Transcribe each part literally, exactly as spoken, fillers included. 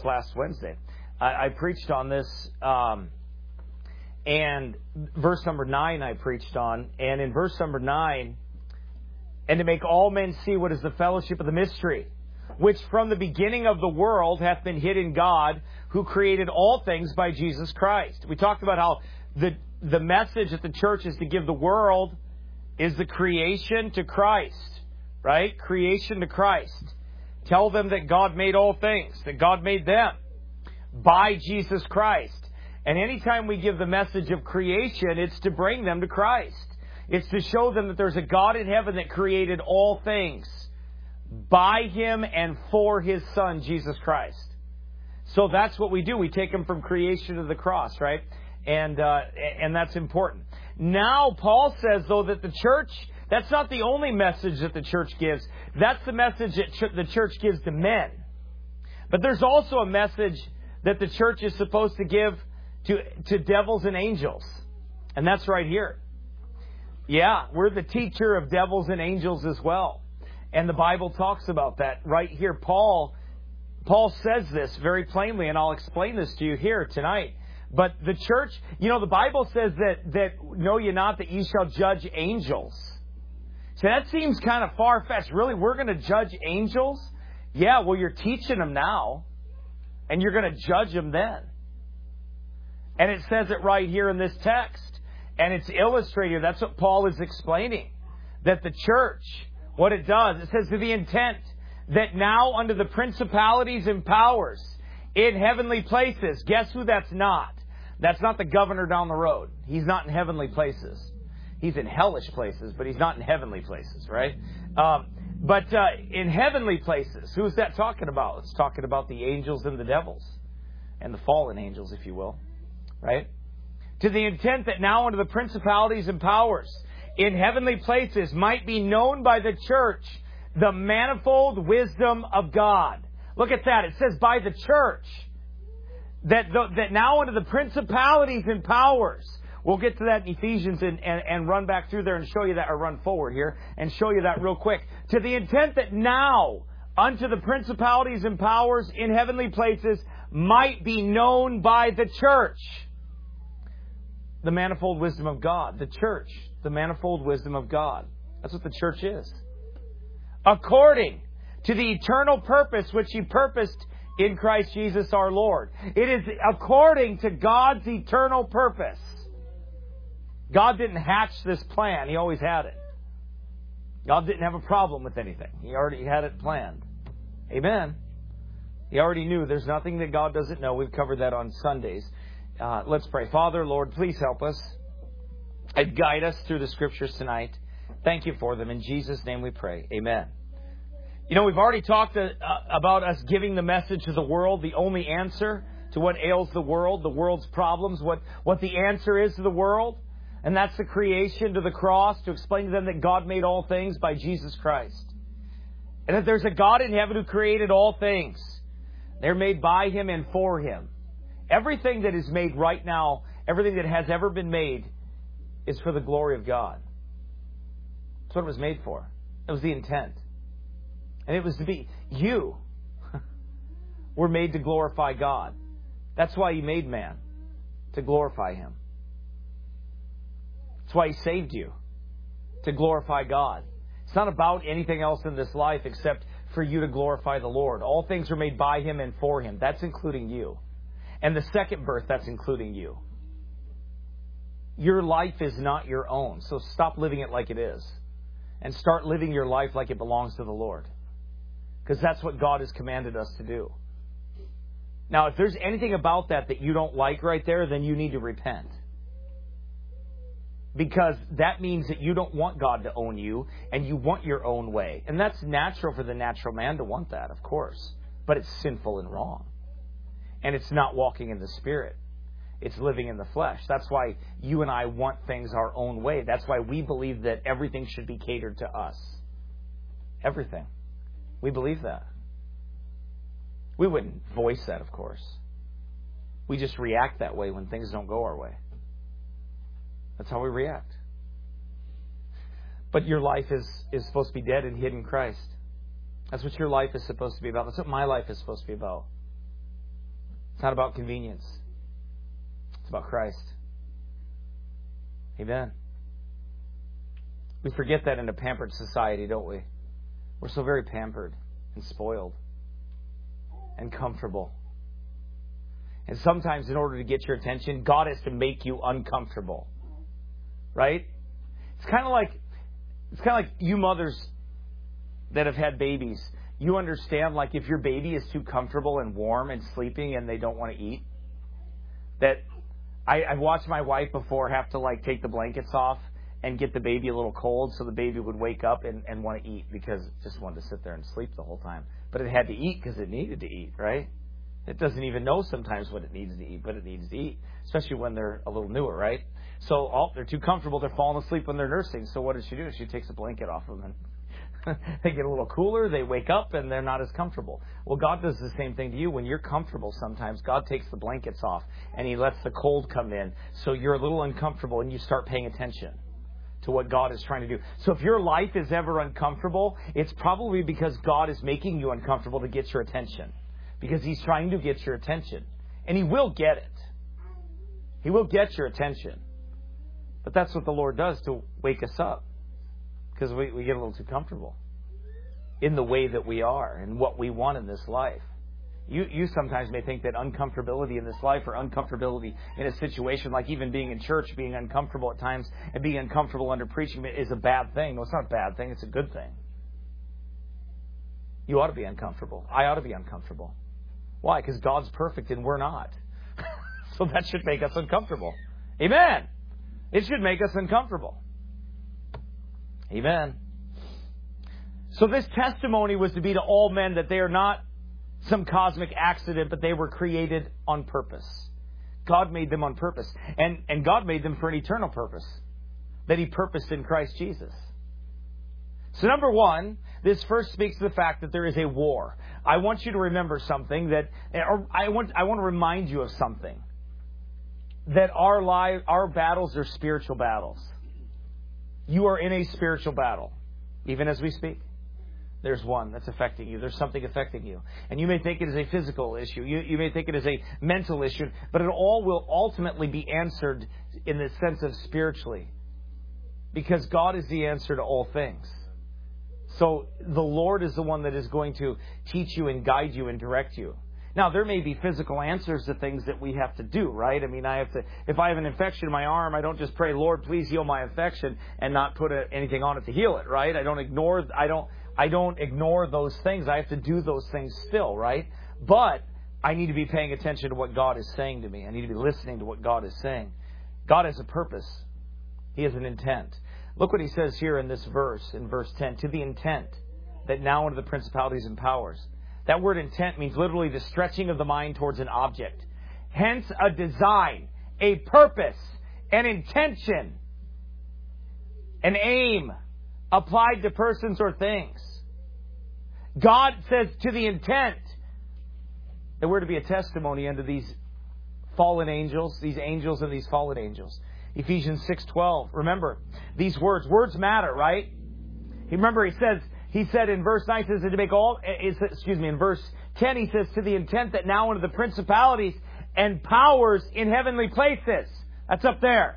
was last Wednesday. I, I preached on this, um, and verse number nine I preached on. And in verse number nine, and to make all men see what is the fellowship of the mystery, which from the beginning of the world hath been hid in God, who created all things by Jesus Christ. We talked about how the the message that the church is to give the world is the creation to Christ, right? Creation to Christ. Tell them that God made all things, that God made them by Jesus Christ. And anytime we give the message of creation, it's to bring them to Christ. It's to show them that there's a God in heaven that created all things by Him and for His Son, Jesus Christ. So that's what we do. We take Him from creation to the cross, right? And uh, and that's important. Now, Paul says, though, that the church, that's not the only message that the church gives. That's the message that ch- the church gives to men. But there's also a message that the church is supposed to give to, to devils and angels. And that's right here. Yeah, we're the teacher of devils and angels as well. And the Bible talks about that right here. Paul, Paul says this very plainly, and I'll explain this to you here tonight. But the church, you know, the Bible says that, that know ye not that ye shall judge angels. So that seems kind of far-fetched. Really, we're going to judge angels? Yeah, well, you're teaching them now, and you're going to judge them then. And it says it right here in this text. And it's illustrated. That's what Paul is explaining. That the church, what it does, it says to the intent that now under the principalities and powers in heavenly places. Guess who that's not? That's not the governor down the road. He's not in heavenly places. He's in hellish places, but he's not in heavenly places, right? Um, but uh, in heavenly places, who's that talking about? It's talking about the angels and the devils. And the fallen angels, if you will. Right? To the intent that now under the principalities and powers in heavenly places might be known by the church the manifold wisdom of God. Look at that. It says by the church. That the, that now under the principalities and powers. We'll get to that in Ephesians and, and, and run back through there and show you that, or run forward here and show you that real quick. To the intent that now unto the principalities and powers in heavenly places might be known by the church. The manifold wisdom of God. The church. The manifold wisdom of God. That's what the church is. According to the eternal purpose which He purposed in Christ Jesus our Lord. It is according to God's eternal purpose. God didn't hatch this plan. He always had it. God didn't have a problem with anything. He already had it planned. Amen. He already knew. There's nothing that God doesn't know. We've covered that on Sundays. Uh, let's pray. Father, Lord, please help us and guide us through the Scriptures tonight. Thank you for them. In Jesus' name we pray. Amen. You know, we've already talked uh, about us giving the message to the world, the only answer to what ails the world, the world's problems, what, what the answer is to the world. And that's the creation to the cross, to explain to them that God made all things by Jesus Christ. And that there's a God in heaven who created all things. They're made by Him and for Him. Everything that is made right now, everything that has ever been made, is for the glory of God. That's what it was made for. It was the intent. And it was to be, you were made to glorify God. That's why He made man, to glorify Him. That's why He saved you, to glorify God. It's not about anything else in this life except for you to glorify the Lord. All things are made by Him and for Him. That's including you. And the second birth, that's including you. Your life is not your own, so stop living it like it is. And start living your life like it belongs to the Lord. Because that's what God has commanded us to do. Now, if there's anything about that that you don't like right there, then you need to repent. Because that means that you don't want God to own you, and you want your own way. And that's natural for the natural man to want that, of course. But it's sinful and wrong. And it's not walking in the Spirit. It's living in the flesh. That's why you and I want things our own way. That's why we believe that everything should be catered to us. Everything. We believe that. We wouldn't voice that, of course. We just react that way when things don't go our way. That's how we react. But your life is, is supposed to be dead and hid in Christ. That's what your life is supposed to be about. That's what my life is supposed to be about. It's not about convenience. It's about Christ. Amen. We forget that in a pampered society, don't we? We're so very pampered and spoiled and comfortable. And sometimes in order to get your attention, God has to make you uncomfortable. Right? It's kind of like it's kind of like you mothers that have had babies. You understand, like, if your baby is too comfortable and warm and sleeping and they don't want to eat, that I, I've watched my wife before have to, like, take the blankets off and get the baby a little cold so the baby would wake up and, and want to eat because it just wanted to sit there and sleep the whole time. But it had to eat because it needed to eat, right? It doesn't even know sometimes what it needs to eat, but it needs to eat, especially when they're a little newer, right? So oh, they're too comfortable. They're falling asleep when they're nursing. So what does she do? She takes a blanket off them and they get a little cooler. They wake up and they're not as comfortable. Well, God does the same thing to you. When you're comfortable sometimes, God takes the blankets off and He lets the cold come in. So you're a little uncomfortable and you start paying attention to what God is trying to do. So if your life is ever uncomfortable, it's probably because God is making you uncomfortable to get your attention. Because He's trying to get your attention. And He will get it. He will get your attention. But that's what the Lord does to wake us up. Because we, we get a little too comfortable in the way that we are and what we want in this life. You, you sometimes may think that uncomfortability in this life or uncomfortability in a situation like even being in church, being uncomfortable at times and being uncomfortable under preaching is a bad thing. No, it's not a bad thing. It's a good thing. You ought to be uncomfortable. I ought to be uncomfortable. Why? Because God's perfect and we're not. So that should make us uncomfortable. Amen. It should make us uncomfortable. Amen. So this testimony was to be to all men that they are not some cosmic accident, but they were created on purpose. God made them on purpose. And, and God made them for an eternal purpose that He purposed in Christ Jesus. So number one, this first speaks to the fact that there is a war. I want you to remember something that, or I want, I want to remind you of something. That our life, our battles are spiritual battles. You are in a spiritual battle, even as we speak. There's one that's affecting you. There's something affecting you. And you may think it is a physical issue. You, you may think it is a mental issue. But it all will ultimately be answered in the sense of spiritually. Because God is the answer to all things. So the Lord is the one that is going to teach you and guide you and direct you. Now, there may be physical answers to things that we have to do, right? I mean, I have to, if I have an infection in my arm, I don't just pray, Lord, please heal my infection and not put a, anything on it to heal it, right? I don't ignore, I don't, I don't ignore those things. I have to do those things still, right? But I need to be paying attention to what God is saying to me. I need to be listening to what God is saying. God has a purpose. He has an intent. Look what He says here in this verse, in verse ten, to the intent that now unto the principalities and powers. That word intent means literally the stretching of the mind towards an object. Hence a design, a purpose, an intention, an aim applied to persons or things. God says to the intent that we're to be a testimony unto these fallen angels, these angels and these fallen angels. Ephesians six twelve. Remember, these words, words matter, right? Remember, he says, He said in verse nine, he says to make all, excuse me, in verse ten, he says to the intent that now unto the principalities and powers in heavenly places. That's up there.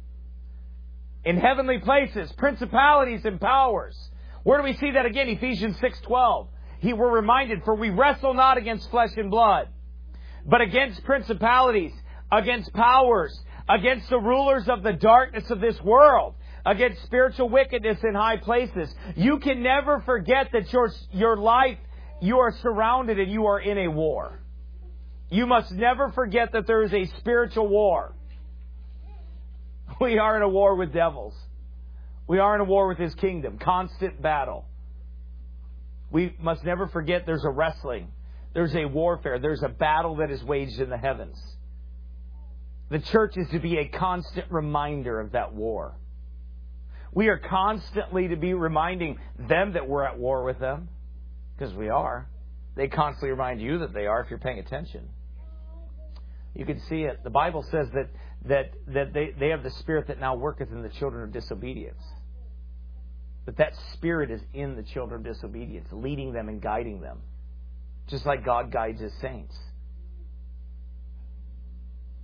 In heavenly places, principalities and powers. Where do we see that again? Ephesians six twelve. He, we're reminded, for we wrestle not against flesh and blood, but against principalities, against powers, against the rulers of the darkness of this world, against spiritual wickedness in high places. You can never forget that your, your life, you are surrounded and you are in a war. You must never forget that there is a spiritual war. We are in a war with devils. We are in a war with His kingdom. Constant battle. We must never forget there's a wrestling. There's a warfare. There's a battle that is waged in the heavens. The church is to be a constant reminder of that war. We are constantly to be reminding them that we're at war with them. Because we are. They constantly remind you that they are if you're paying attention. You can see it. The Bible says that that, that they, they have the spirit that now worketh in the children of disobedience. But that spirit is in the children of disobedience, leading them and guiding them. Just like God guides His saints.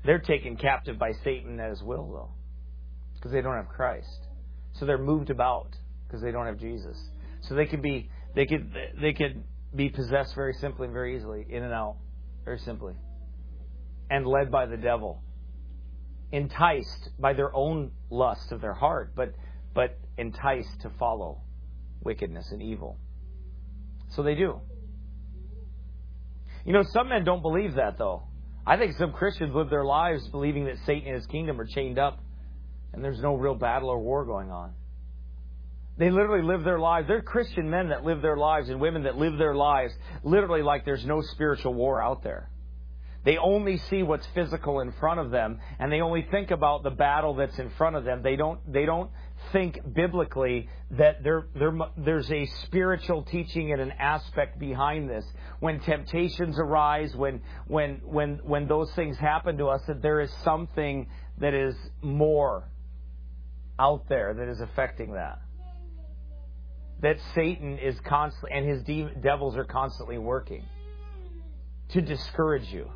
They're taken captive by Satan at his will, though, because they don't have Christ. So they're moved about because they don't have Jesus. So they could be they could they could be possessed very simply and very easily, in and out, very simply, and led by the devil, enticed by their own lust of their heart, but but enticed to follow wickedness and evil. So they do. You know, some men don't believe that, though. I think some Christians live their lives believing that Satan and his kingdom are chained up and there's no real battle or war going on. They literally live their lives. They're Christian men that live their lives and women that live their lives literally like there's no spiritual war out there. They only see what's physical in front of them, and they only think about the battle that's in front of them. They don't they don't think biblically that there, there there's a spiritual teaching and an aspect behind this. When temptations arise, when when when when those things happen to us, that there is something that is more out there that is affecting that. That Satan is constantly, and his de- devils are constantly working to discourage you.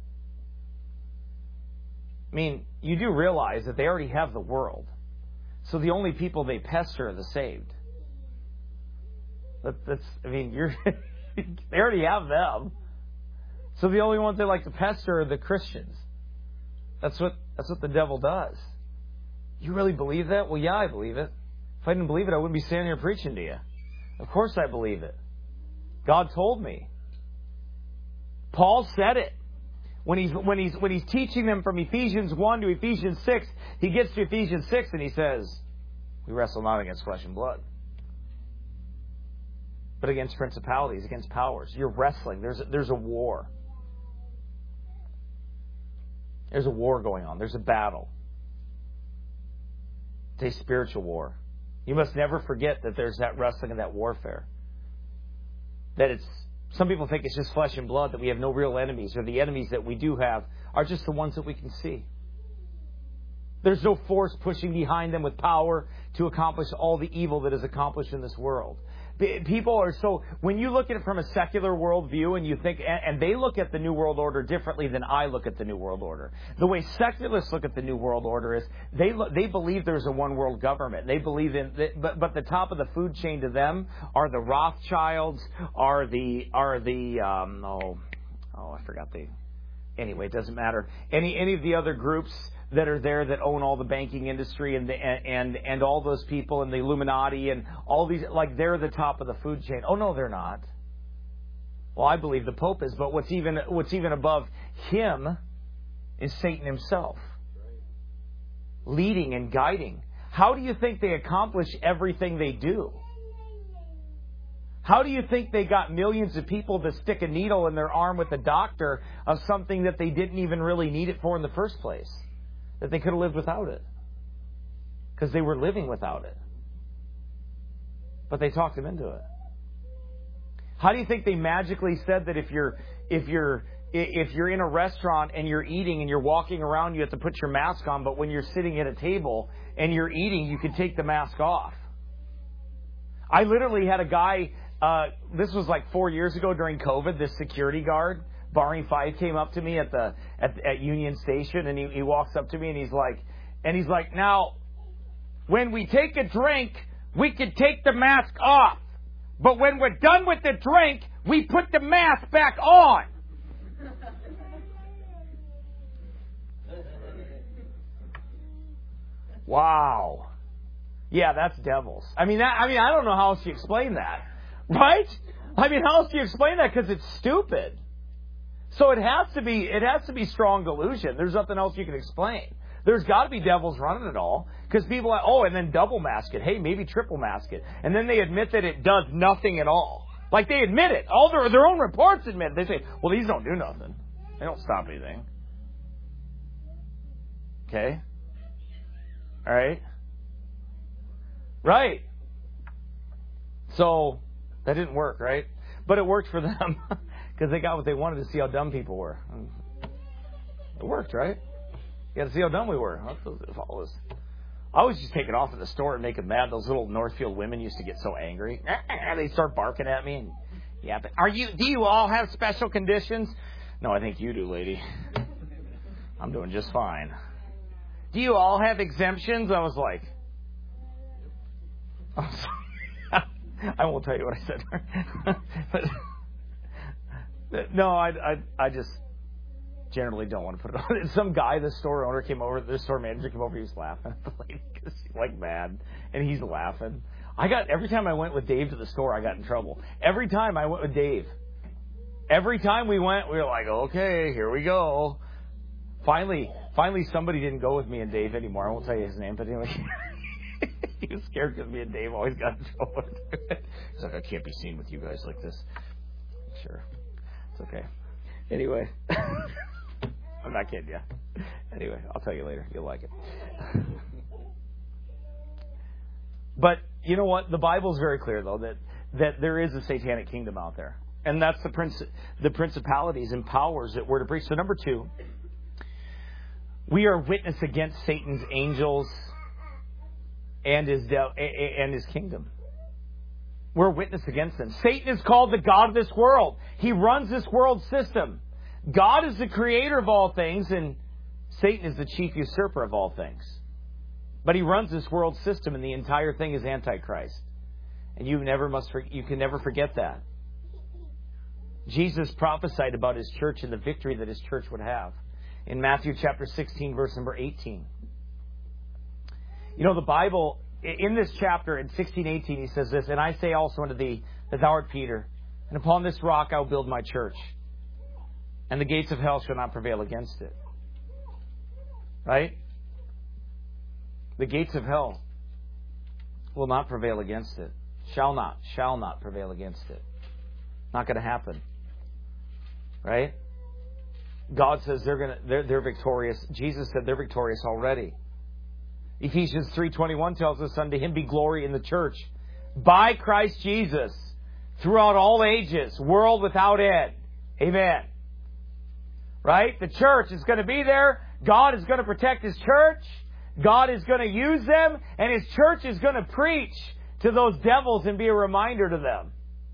I mean, you do realize that they already have the world. So the only people they pester are the saved. That, that's, I mean, you're they already have them. So the only ones they like to pester are the Christians. That's what that's what the devil does. You really believe that? Well, yeah, I believe it. If I didn't believe it, I wouldn't be standing here preaching to you. Of course I believe it. God told me. Paul said it. When he's when he's when he's teaching them from Ephesians one to Ephesians six, he gets to Ephesians six and he says, "We wrestle not against flesh and blood, but against principalities, against powers." You're wrestling. There's a, there's a war. There's a war going on. There's a battle. It's a spiritual war. You must never forget that there's that wrestling and that warfare. That it's Some people think it's just flesh and blood, that we have no real enemies, or the enemies that we do have are just the ones that we can see. There's no force pushing behind them with power to accomplish all the evil that is accomplished in this world. People are so, when you look at it from a secular worldview and you think, and they look at the New World Order differently than I look at the New World Order. The way secularists look at the New World Order is they they believe there's a one world government. They believe in, but but the top of the food chain to them are the Rothschilds, are the are the um, oh oh I forgot the anyway it doesn't matter any any of the other groups that are there that own all the banking industry and the, and and all those people and the Illuminati and all these, like they're the top of the food chain. Oh no, they're not. Well, I believe the Pope is, but what's even what's even above him is Satan himself, leading and guiding. How do you think they accomplish everything they do? How do you think they got millions of people to stick a needle in their arm with a doctor of something that they didn't even really need it for in the first place? That they could have lived without it. Because they were living without it. But they talked them into it. How do you think they magically said that if you're if you're if you're in a restaurant and you're eating and you're walking around, you have to put your mask on, but when you're sitting at a table and you're eating, you can take the mask off? I literally had a guy, uh, this was like four years ago during COVID, this security guard, Barring Five, came up to me at the at, at Union Station, and he, he walks up to me and he's like, and he's like, "Now, when we take a drink, we can take the mask off, but when we're done with the drink, we put the mask back on." Wow. Yeah, that's devils. I mean, that, I mean, I don't know how else you explain that, right? I mean, how else do you explain that? Because it's stupid. So it has to be it has to be strong delusion. There's nothing else you can explain. There's got to be devils running it all. Because people are, oh, and then double mask it. Hey, maybe triple mask it. And then they admit that it does nothing at all. Like they admit it. All their, their own reports admit it. They say, well, these don't do nothing. They don't stop anything. Okay? All right? Right. So that didn't work, right? But it worked for them. Because they got what they wanted to see how dumb people were. It worked, right? You got to see how dumb we were. I always just take it off at the store and make them mad. Those little Northfield women used to get so angry. They start barking at me. And, yeah, but are you? Do you all have special conditions? No, I think you do, lady. I'm doing just fine. Do you all have exemptions? I was like, I'm sorry. I won't tell you what I said. but, no, I, I, I just generally don't want to put it on. Some guy, the store owner came over, the store manager came over, he was laughing at the lady because she's like mad, and he's laughing. I got, every time I went with Dave to the store, I got in trouble. Every time I went with Dave, every time we went, we were like, okay, here we go. Finally, finally somebody didn't go with me and Dave anymore. I won't tell you his name, but anyway. He was scared because me and Dave always got in trouble. He's like, I can't be seen with you guys like this. Sure. It's okay. Anyway. I'm not kidding you. Anyway, I'll tell you later. You'll like it. But you know what? The Bible's very clear, though, that, that there is a satanic kingdom out there. And that's the prince, the principalities and powers that we're to preach. So number two, we are witness against Satan's angels and his de- and his kingdom. We're witness against them. Satan is called the god of this world. He runs this world system. God is the creator of all things, and Satan is the chief usurper of all things. But he runs this world system, and the entire thing is Antichrist. And you never must, you can never forget that. Jesus prophesied about his church and the victory that his church would have in Matthew chapter sixteen, verse number eighteen. You know, the Bible, in this chapter, in sixteen eighteen, he says this, and I say also unto thee that thou art Peter, and upon this rock I will build my church, and the gates of hell shall not prevail against it. Right? The gates of hell will not prevail against it. Shall not, shall not prevail against it. Not going to happen. Right? God says they're going to they're, they're victorious. Jesus said they're victorious already. Ephesians three twenty-one tells us, unto him be glory in the church by Christ Jesus throughout all ages, world without end. Amen. Right? The church is going to be there. God is going to protect his church. God is going to use them. And his church is going to preach to those devils and be a reminder to them.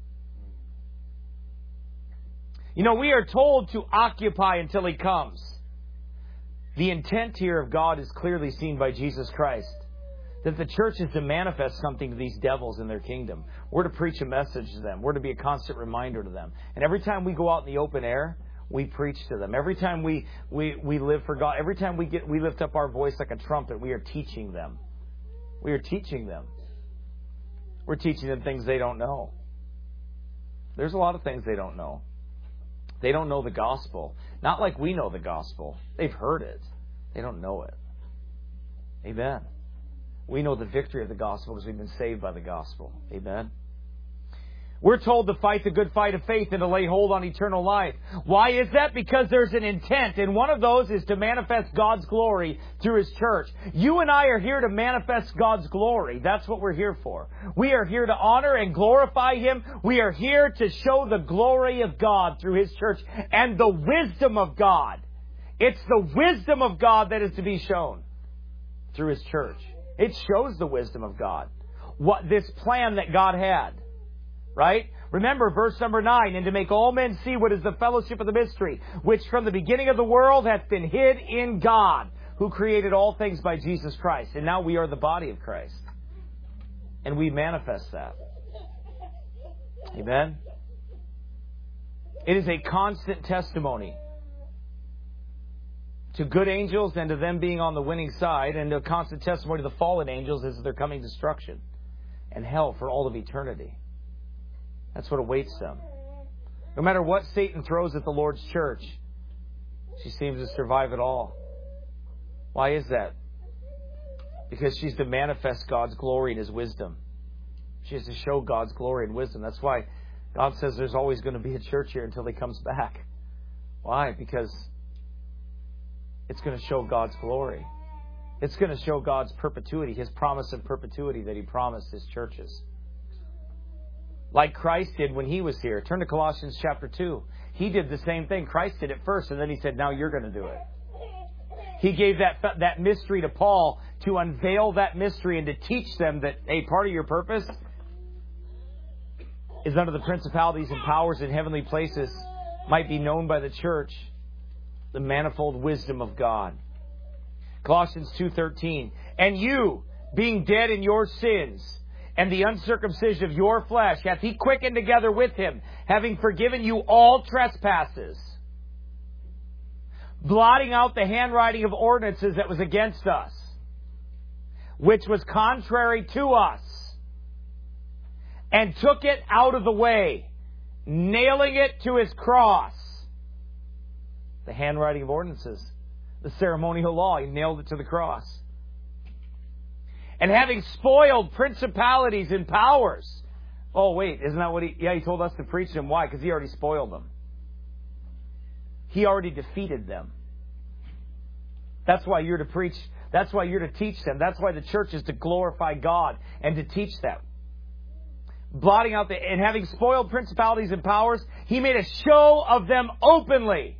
You know, we are told to occupy until he comes. The intent here of God is clearly seen by Jesus Christ. That the church is to manifest something to these devils in their kingdom. We're to preach a message to them. We're to be a constant reminder to them. And every time we go out in the open air, we preach to them. Every time we, we, we live for God, every time we get we lift up our voice like a trumpet, we are teaching them. We are teaching them. We're teaching them things they don't know. There's a lot of things they don't know. They don't know the gospel. Not like we know the gospel. They've heard it. They don't know it. Amen. We know the victory of the gospel because we've been saved by the gospel. Amen. We're told to fight the good fight of faith and to lay hold on eternal life. Why is that? Because there's an intent, and one of those is to manifest God's glory through his church. You and I are here to manifest God's glory. That's what we're here for. We are here to honor and glorify him. We are here to show the glory of God through his church and the wisdom of God. It's the wisdom of God that is to be shown through his church. It shows the wisdom of God. What this plan that God had. Right? Remember verse number nine, and to make all men see what is the fellowship of the mystery, which from the beginning of the world hath been hid in God, who created all things by Jesus Christ. And now we are the body of Christ. And we manifest that. Amen? It is a constant testimony to good angels and to them being on the winning side, and a constant testimony to the fallen angels as their coming destruction and hell for all of eternity. That's what awaits them. No matter what Satan throws at the Lord's church, she seems to survive it all. Why is that? Because she's to manifest God's glory and his wisdom. She has to show God's glory and wisdom. That's why God says there's always going to be a church here until he comes back. Why? Because it's going to show God's glory. It's going to show God's perpetuity, his promise of perpetuity that he promised his churches. Like Christ did when he was here. Turn to Colossians chapter two. He did the same thing. Christ did it first, and then he said, now you're going to do it. He gave that that mystery to Paul to unveil that mystery and to teach them that, hey, part of your purpose is under the principalities and powers in heavenly places might be known by the church The manifold wisdom of God. Colossians two thirteen. And you, being dead in your sins, and the uncircumcision of your flesh, hath He quickened together with Him, having forgiven you all trespasses, blotting out the handwriting of ordinances that was against us, which was contrary to us, and took it out of the way, nailing it to His cross. The handwriting of ordinances, the ceremonial law, He nailed it to the cross. And having spoiled principalities and powers. Oh, wait, isn't that what He... Yeah, He told us to preach them. Why? Because He already spoiled them. He already defeated them. That's why you're to preach. That's why you're to teach them. That's why the church is to glorify God and to teach them. Blotting out the... And having spoiled principalities and powers, He made a show of them openly,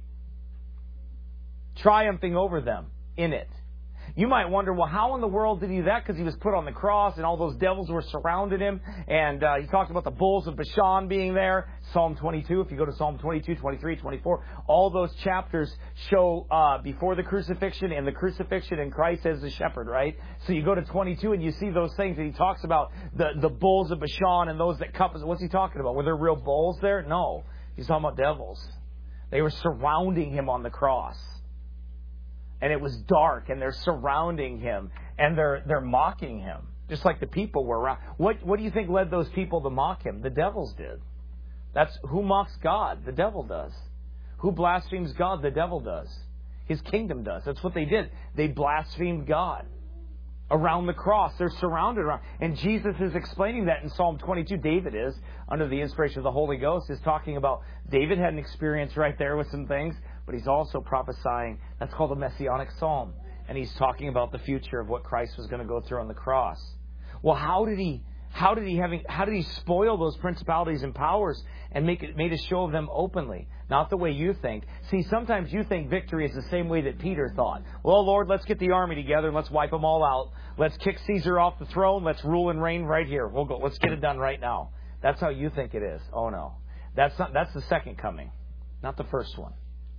triumphing over them in it. You might wonder, well, how in the world did He do that? Because He was put on the cross and all those devils were surrounding Him. And uh, He talked about the bulls of Bashan being there. Psalm twenty-two, if you go to Psalm twenty-two, twenty-three, twenty-four, all those chapters show uh, before the crucifixion and the crucifixion and Christ as the shepherd, right? So you go to twenty-two and you see those things, and He talks about the, the bulls of Bashan and those that compass. What's He talking about? Were there real bulls there? No. He's talking about devils. They were surrounding Him on the cross. And it was dark, and they're surrounding Him, and they're they're mocking Him, just like the people were around. What what do you think led those people to mock Him? The devils did. That's who mocks God. The devil does. Who blasphemes God? The devil does. His kingdom does. That's what they did. They blasphemed God. Around the cross, they're surrounded around. And Jesus is explaining that in Psalm twenty-two. David is, under the inspiration of the Holy Ghost, is talking about David had an experience right there with some things. But he's also prophesying. That's called a messianic psalm. And he's talking about the future of what Christ was going to go through on the cross. Well, how did he how did he having how did he spoil those principalities and powers and make it made a show of them openly? Not the way you think. See, sometimes you think victory is the same way that Peter thought. Well, Lord, let's get the army together and let's wipe them all out. Let's kick Caesar off the throne. Let's rule and reign right here. We'll go. Let's get it done right now. That's how you think it is. Oh no, that's not. That's the second coming, not the first one.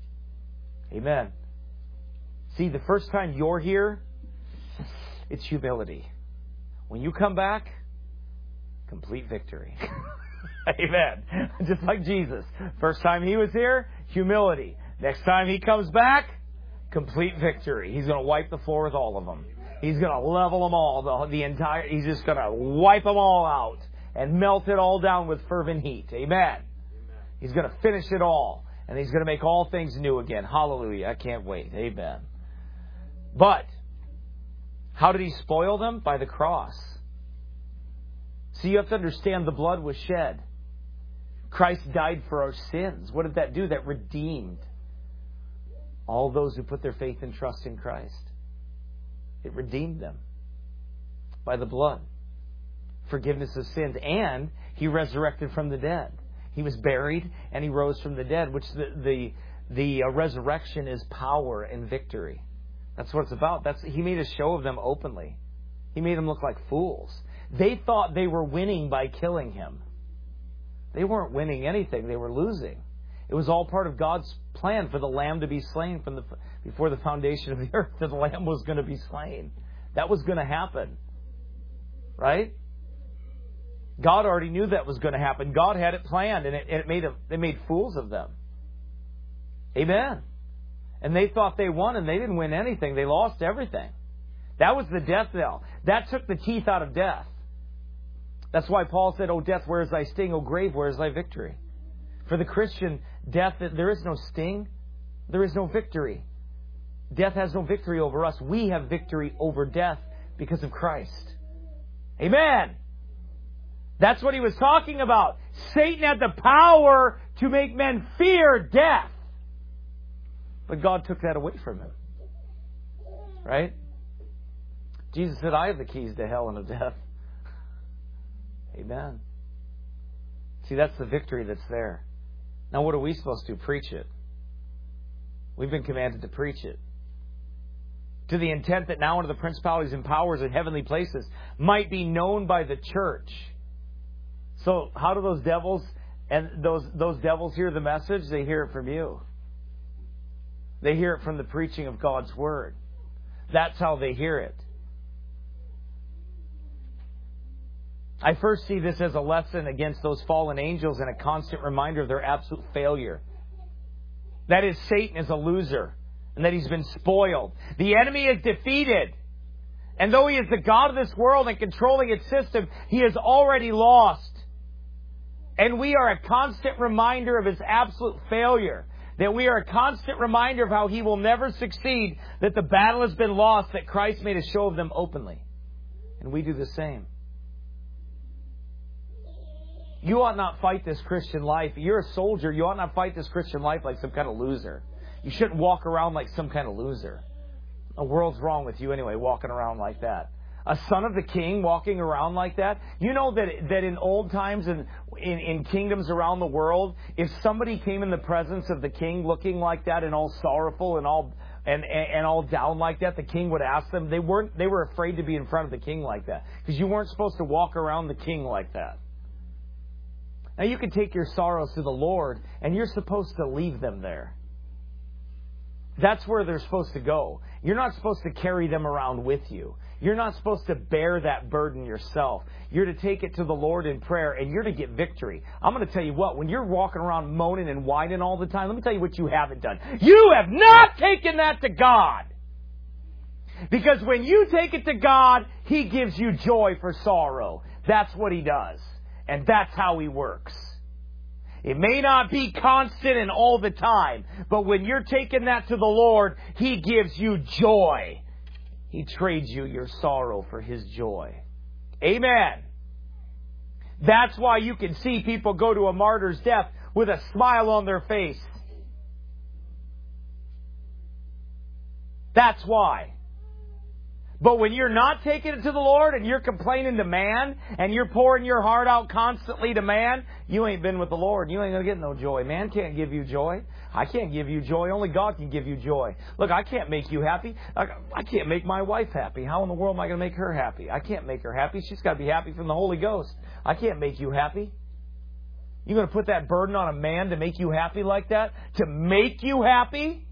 Amen. See, the first time you're here, it's humility. When you come back, complete victory. Amen. Just like Jesus. First time He was here, humility. Next time He comes back, complete victory. He's going to wipe the floor with all of them. He's going to level them all. The, the entire. He's just going to wipe them all out and melt it all down with fervent heat. Amen. He's going to finish it all. And He's going to make all things new again. Hallelujah. I can't wait. Amen. But, how did He spoil them? By the cross. So you have to understand the blood was shed. Christ died for our sins. What did that do? That redeemed all those who put their faith and trust in Christ. It redeemed them by the blood. Forgiveness of sins. And He resurrected from the dead. He was buried and He rose from the dead, which the the, the uh, resurrection is power and victory. That's what it's about. That's He made a show of them openly. He made them look like fools. They thought they were winning by killing Him. They weren't winning anything. They were losing. It was all part of God's plan for the Lamb to be slain from the before the foundation of the earth. That the Lamb was going to be slain. That was going to happen. Right? God already knew that was going to happen. God had it planned, and it, it made a, it made fools of them. Amen. And they thought they won, and they didn't win anything. They lost everything. That was the death knell. That took the teeth out of death. That's why Paul said, "O death, where is thy sting? O grave, where is thy victory?" For the Christian, death, there is no sting. There is no victory. Death has no victory over us. We have victory over death because of Christ. Amen. That's what he was talking about. Satan had the power to make men fear death. But God took that away from him. Right? Jesus said, "I have the keys to hell and of death." Amen. See, that's the victory that's there. Now, what are we supposed to do? Preach it. We've been commanded to preach it. To the intent that now unto the principalities and powers in heavenly places might be known by the church. So, how do those devils and those those devils hear the message? They hear it from you. They hear it from the preaching of God's Word. That's how they hear it. I first see this as a lesson against those fallen angels and a constant reminder of their absolute failure. That is, Satan is a loser and that he's been spoiled. The enemy is defeated. And though he is the God of this world and controlling its system, he is already lost. And we are a constant reminder of his absolute failure. That we are a constant reminder of how he will never succeed. That the battle has been lost. That Christ made a show of them openly. And we do the same. You ought not fight this Christian life. You're a soldier. You ought not fight this Christian life like some kind of loser. You shouldn't walk around like some kind of loser. The world's wrong with you anyway, walking around like that. A son of the king walking around like that. You know that that in old times and in, in kingdoms around the world, if somebody came in the presence of the king looking like that and all sorrowful and all and, and, and all down like that, the king would ask them. They weren't. They were afraid to be in front of the king like that because you weren't supposed to walk around the king like that. Now you can take your sorrows to the Lord, and you're supposed to leave them there. That's where they're supposed to go. You're not supposed to carry them around with you. You're not supposed to bear that burden yourself. You're to take it to the Lord in prayer, and you're to get victory. I'm going to tell you what, when you're walking around moaning and whining all the time, let me tell you what you haven't done. You have not taken that to God. Because when you take it to God, He gives you joy for sorrow. That's what He does. And that's how He works. It may not be constant and all the time, but when you're taking that to the Lord, He gives you joy. He trades you your sorrow for His joy. Amen. That's why you can see people go to a martyr's death with a smile on their face. That's why. But when you're not taking it to the Lord and you're complaining to man and you're pouring your heart out constantly to man, you ain't been with the Lord. You ain't going to get no joy. Man can't give you joy. I can't give you joy. Only God can give you joy. Look, I can't make you happy. I can't make my wife happy. How in the world am I going to make her happy? I can't make her happy. She's got to be happy from the Holy Ghost. I can't make you happy. You're going to put that burden on a man to make you happy like that? To make you happy?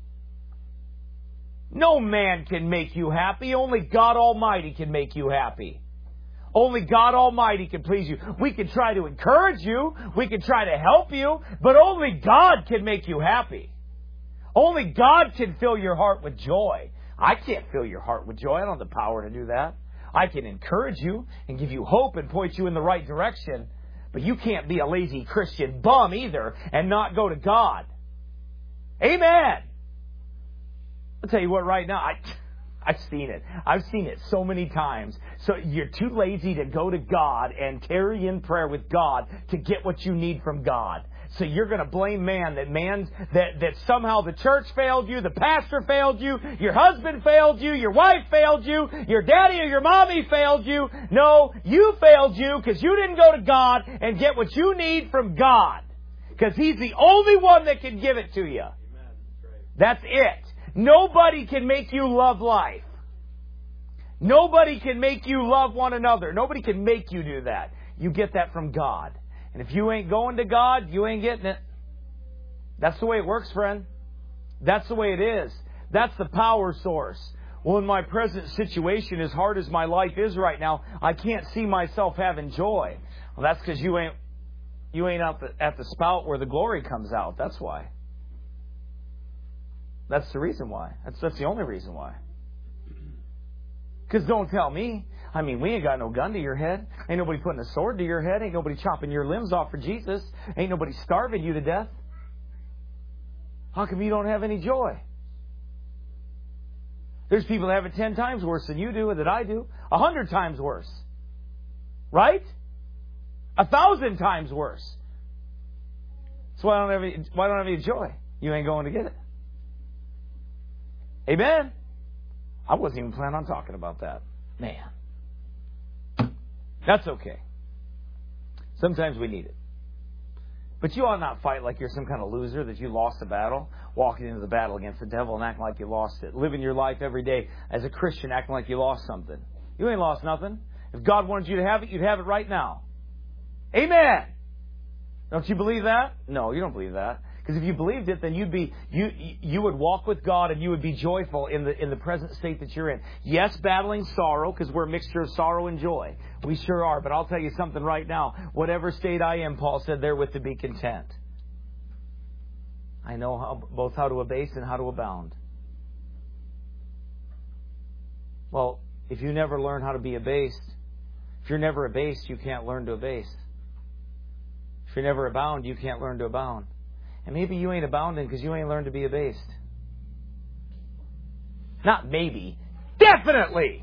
No man can make you happy. Only God Almighty can make you happy. Only God Almighty can please you. We can try to encourage you. We can try to help you. But only God can make you happy. Only God can fill your heart with joy. I can't fill your heart with joy. I don't have the power to do that. I can encourage you and give you hope and point you in the right direction. But you can't be a lazy Christian bum either and not go to God. Amen. I'll tell you what, right now, I, I've seen it. I've seen it so many times. So you're too lazy to go to God and tarry in prayer with God to get what you need from God. So you're going to blame man, that man, that, that somehow the church failed you, the pastor failed you, your husband failed you, your wife failed you, your daddy or your mommy failed you. No, you failed you because you didn't go to God and get what you need from God. Because He's the only one that can give it to you. That's it. Nobody can make you love life. Nobody can make you love one another. Nobody can make you do that. You get that from God. And if you ain't going to God, you ain't getting it. That's the way it works, friend. That's the way it is. That's the power source. Well, in my present situation, as hard as my life is right now, I can't see myself having joy. Well, that's because you ain't you ain't out the, at the spout where the glory comes out. That's why. That's the reason why. That's that's the only reason why. Because don't tell me. I mean, we ain't got no gun to your head. Ain't nobody putting a sword to your head. Ain't nobody chopping your limbs off for Jesus. Ain't nobody starving you to death. How come you don't have any joy? There's people that have it ten times worse than you do, and that I do. A hundred times worse. Right? A thousand times worse. That's why I don't have any, why don't I have any joy? You ain't going to get it. Amen. I wasn't even planning on talking about that. Man. That's okay. Sometimes we need it. But you ought not fight like you're some kind of loser, that you lost a battle, walking into the battle against the devil and acting like you lost it. Living your life every day as a Christian acting like you lost something. You ain't lost nothing. If God wanted you to have it, you'd have it right now. Amen. Don't you believe that? No, you don't believe that. Because if you believed it, then you'd be you you would walk with God and you would be joyful in the in the present state that you're in. Yes, battling sorrow, because we're a mixture of sorrow and joy. We sure are. But I'll tell you something right now. Whatever state I am, Paul said, therewith to be content. I know how, both how to abase and how to abound. Well, if you never learn how to be abased, if you're never abased, you can't learn to abase. If you're never abound, you can't learn to abound. And maybe you ain't abounding because you ain't learned to be abased. Not maybe. Definitely.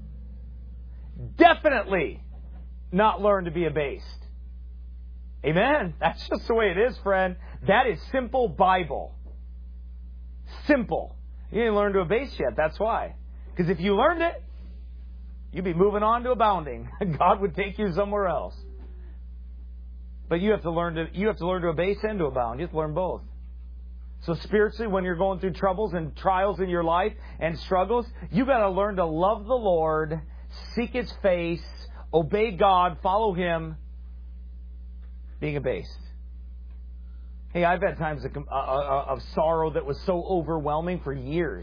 Definitely not learn to be abased. Amen. That's just the way it is, friend. That is simple Bible. Simple. You didn't learn to abase yet. That's why. Because if you learned it, you'd be moving on to abounding. God would take you somewhere else. But you have to learn to you have to learn to abase and to abound. You have to learn both. So spiritually, when you're going through troubles and trials in your life and struggles, you got to learn to love the Lord, seek His face, obey God, follow Him, being abased. Hey, I've had times of, uh, of sorrow that was so overwhelming for years.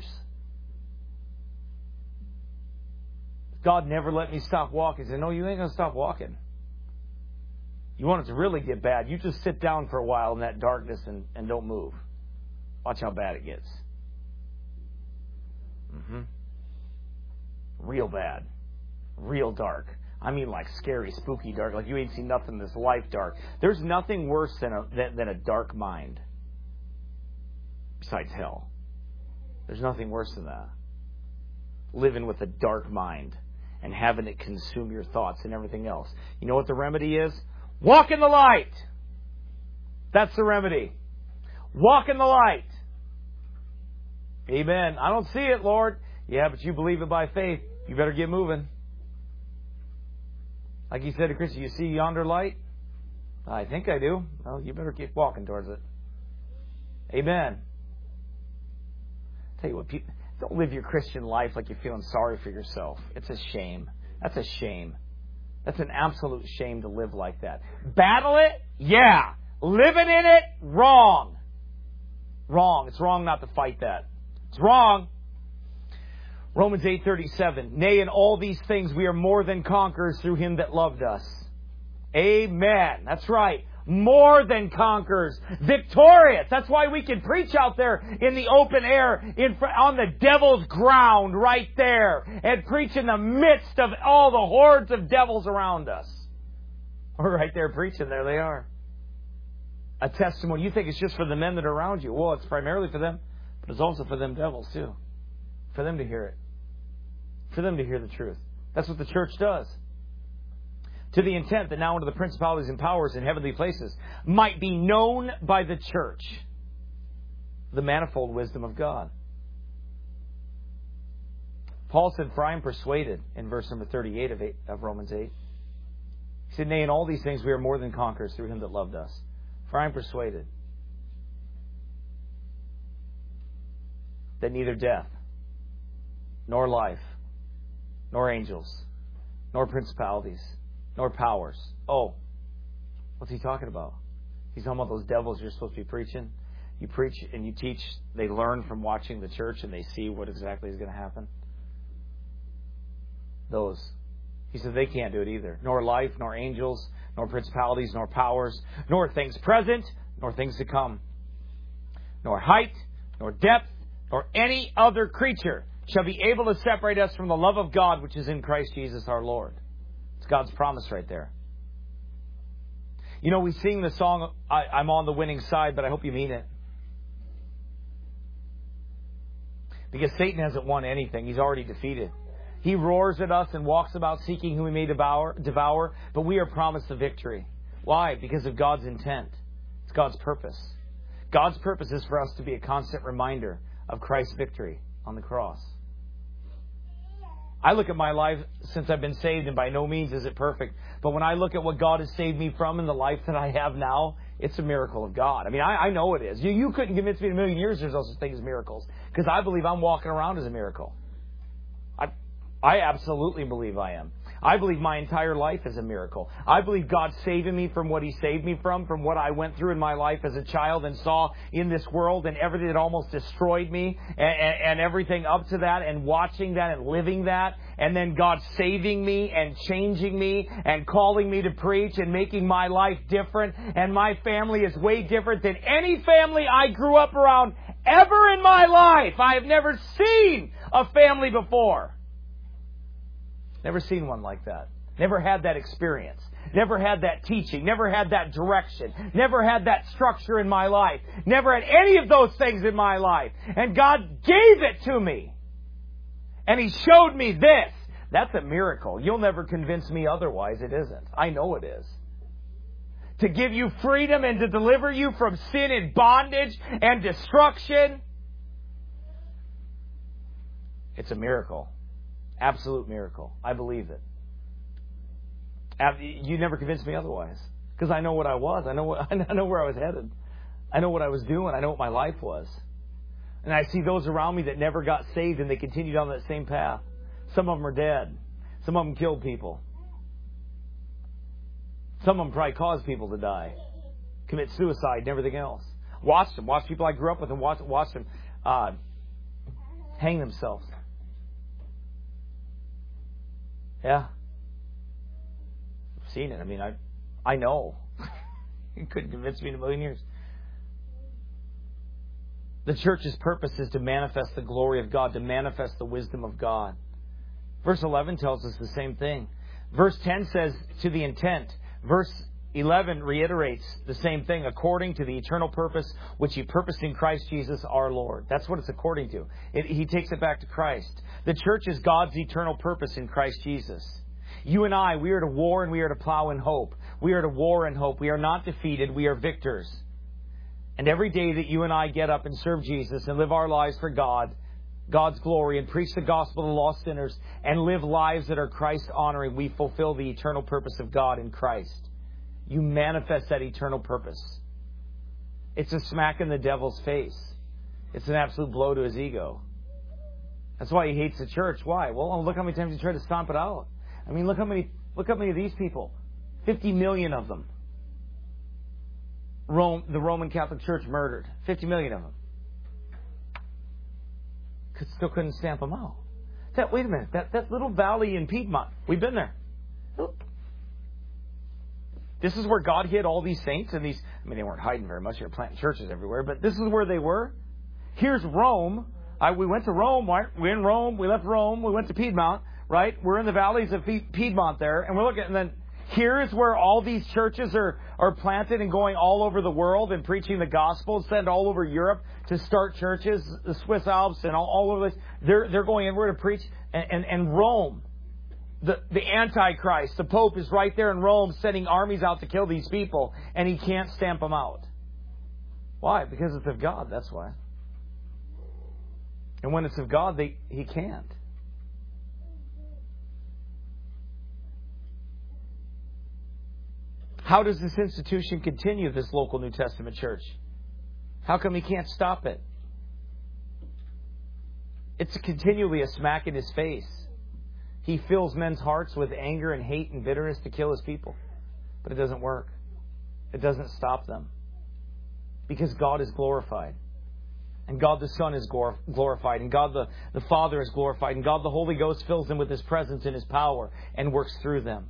God never let me stop walking. He said, no, you ain't going to stop walking. You want it to really get bad, you just sit down for a while in that darkness and, and don't move. Watch how bad it gets. Mm-hmm. Real bad. Real dark. I mean like scary, spooky dark. Like you ain't seen nothing in this life dark. There's nothing worse than a, than, than a dark mind. Besides hell. There's nothing worse than that. Living with a dark mind and having it consume your thoughts and everything else. You know what the remedy is? Walk in the light. That's the remedy. Walk in the light. Amen. I don't see it, Lord. Yeah, but you believe it by faith. You better get moving. Like He said to Chris, you see yonder light? I think I do. Well, you better keep walking towards it. Amen. Tell you what, people, don't live your Christian life like you're feeling sorry for yourself. It's a shame. That's a shame. That's an absolute shame to live like that. Battle it? Yeah. Living in it? Wrong. Wrong. It's wrong not to fight that. It's wrong. Romans eight thirty-seven. Nay, in all these things we are more than conquerors through Him that loved us. Amen. That's right. More than conquerors. Victorious. That's why we can preach out there in the open air in front, on the devil's ground right there and preach in the midst of all the hordes of devils around us. We're right there preaching. There they are. A testimony. You think it's just for the men that are around you. Well, it's primarily for them, but it's also for them devils too. For them to hear it. For them to hear the truth. That's what the church does. To the intent that now unto the principalities and powers in heavenly places might be known by the church the manifold wisdom of God. Paul said, for I am persuaded, in verse number thirty-eight of, eight, of Romans eight. He said, nay, in all these things we are more than conquerors through Him that loved us. For I am persuaded that neither death, nor life, nor angels, nor principalities, nor powers. Oh, what's he talking about? He's talking about those devils you're supposed to be preaching. You preach and you teach. They learn from watching the church and they see what exactly is going to happen. Those. He said they can't do it either. Nor life, nor angels, nor principalities, nor powers, nor things present, nor things to come. Nor height, nor depth, nor any other creature shall be able to separate us from the love of God which is in Christ Jesus our Lord. It's God's promise right there. You know, we sing the song, I, I'm on the winning side, but I hope you mean it. Because Satan hasn't won anything. He's already defeated. He roars at us and walks about seeking whom he may devour, devour, but we are promised the victory. Why? Because of God's intent. It's God's purpose. God's purpose is for us to be a constant reminder of Christ's victory on the cross. I look at my life since I've been saved, and by no means is it perfect. But when I look at what God has saved me from and the life that I have now, it's a miracle of God. I mean, I, I know it is. You, you couldn't convince me in a million years there's no such thing as miracles. Because I believe I'm walking around as a miracle. I, I absolutely believe I am. I believe my entire life is a miracle. I believe God saving me from what He saved me from, from what I went through in my life as a child and saw in this world and everything that almost destroyed me and, and, and everything up to that and watching that and living that. And then God saving me and changing me and calling me to preach and making my life different. And my family is way different than any family I grew up around ever in my life. I have never seen a family before. Never seen one like that. Never had that experience. Never had that teaching. Never had that direction. Never had that structure in my life. Never had any of those things in my life. And God gave it to me. And He showed me this. That's a miracle. You'll never convince me otherwise. It isn't. I know it is. To give you freedom and to deliver you from sin and bondage and destruction. It's a miracle. Absolute miracle. I believe it. You never convinced me otherwise. Because I know what I was. I know what, I know where I was headed. I know what I was doing. I know what my life was. And I see those around me that never got saved and they continued on that same path. Some of them are dead. Some of them killed people. Some of them probably caused people to die. Commit suicide and everything else. Watch them. Watch people I grew up with and watch, watch them uh, hang themselves. Yeah. I've seen it. I mean, I I know. You couldn't convince me in a million years. The church's purpose is to manifest the glory of God, to manifest the wisdom of God. Verse eleven tells us the same thing. Verse ten says, to the intent. Verse eleven reiterates the same thing, according to the eternal purpose which He purposed in Christ Jesus our Lord. That's what it's according to. It, he takes it back to Christ. The church is God's eternal purpose in Christ Jesus. You and I, we are to war and we are to plow in hope. We are to war in hope. We are not defeated. We are victors. And every day that you and I get up and serve Jesus and live our lives for God, God's glory, and preach the gospel to lost sinners and live lives that are Christ-honoring, we fulfill the eternal purpose of God in Christ. You manifest that eternal purpose. It's a smack in the devil's face. It's an absolute blow to his ego. That's why he hates the church. Why? Well, look how many times he tried to stomp it out. I mean, look how many look how many of these people. Fifty million of them. Rome, the Roman Catholic Church murdered. Fifty million of them. Could, still couldn't stamp them out. That, wait a minute. That, that little valley in Piedmont. We've been there. This is where God hid all these saints and these. I mean, they weren't hiding very much. They were planting churches everywhere. But this is where they were. Here's Rome. I, we went to Rome. Right? We're in Rome. We left Rome. We went to Piedmont. Right? We're in the valleys of Piedmont there. And we're looking. And then here's where all these churches are, are planted and going all over the world and preaching the gospel. Sent all over Europe to start churches. The Swiss Alps and all, all over this. They're, they're going everywhere to preach. And, and, and Rome. The, the Antichrist, the Pope, is right there in Rome sending armies out to kill these people, and he can't stamp them out. Why? Because it's of God, that's why. And when it's of God, they, he can't. How does this institution continue, this local New Testament church? How come he can't stop it? It's continually a smack in his face. He fills men's hearts with anger and hate and bitterness to kill his people. But it doesn't work. It doesn't stop them. Because God is glorified. And God the Son is glorified. And God the, the Father is glorified. And God the Holy Ghost fills them with His presence and His power and works through them.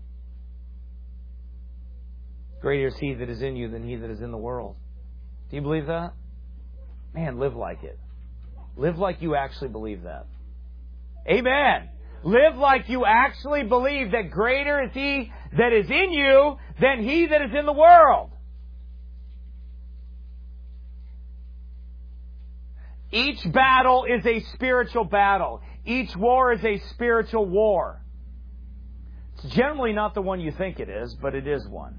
Greater is He that is in you than he that is in the world. Do you believe that? Man, live like it. Live like you actually believe that. Amen. Live like you actually believe that greater is He that is in you than he that is in the world. Each battle is a spiritual battle. Each war is a spiritual war. It's generally not the one you think it is, but it is one.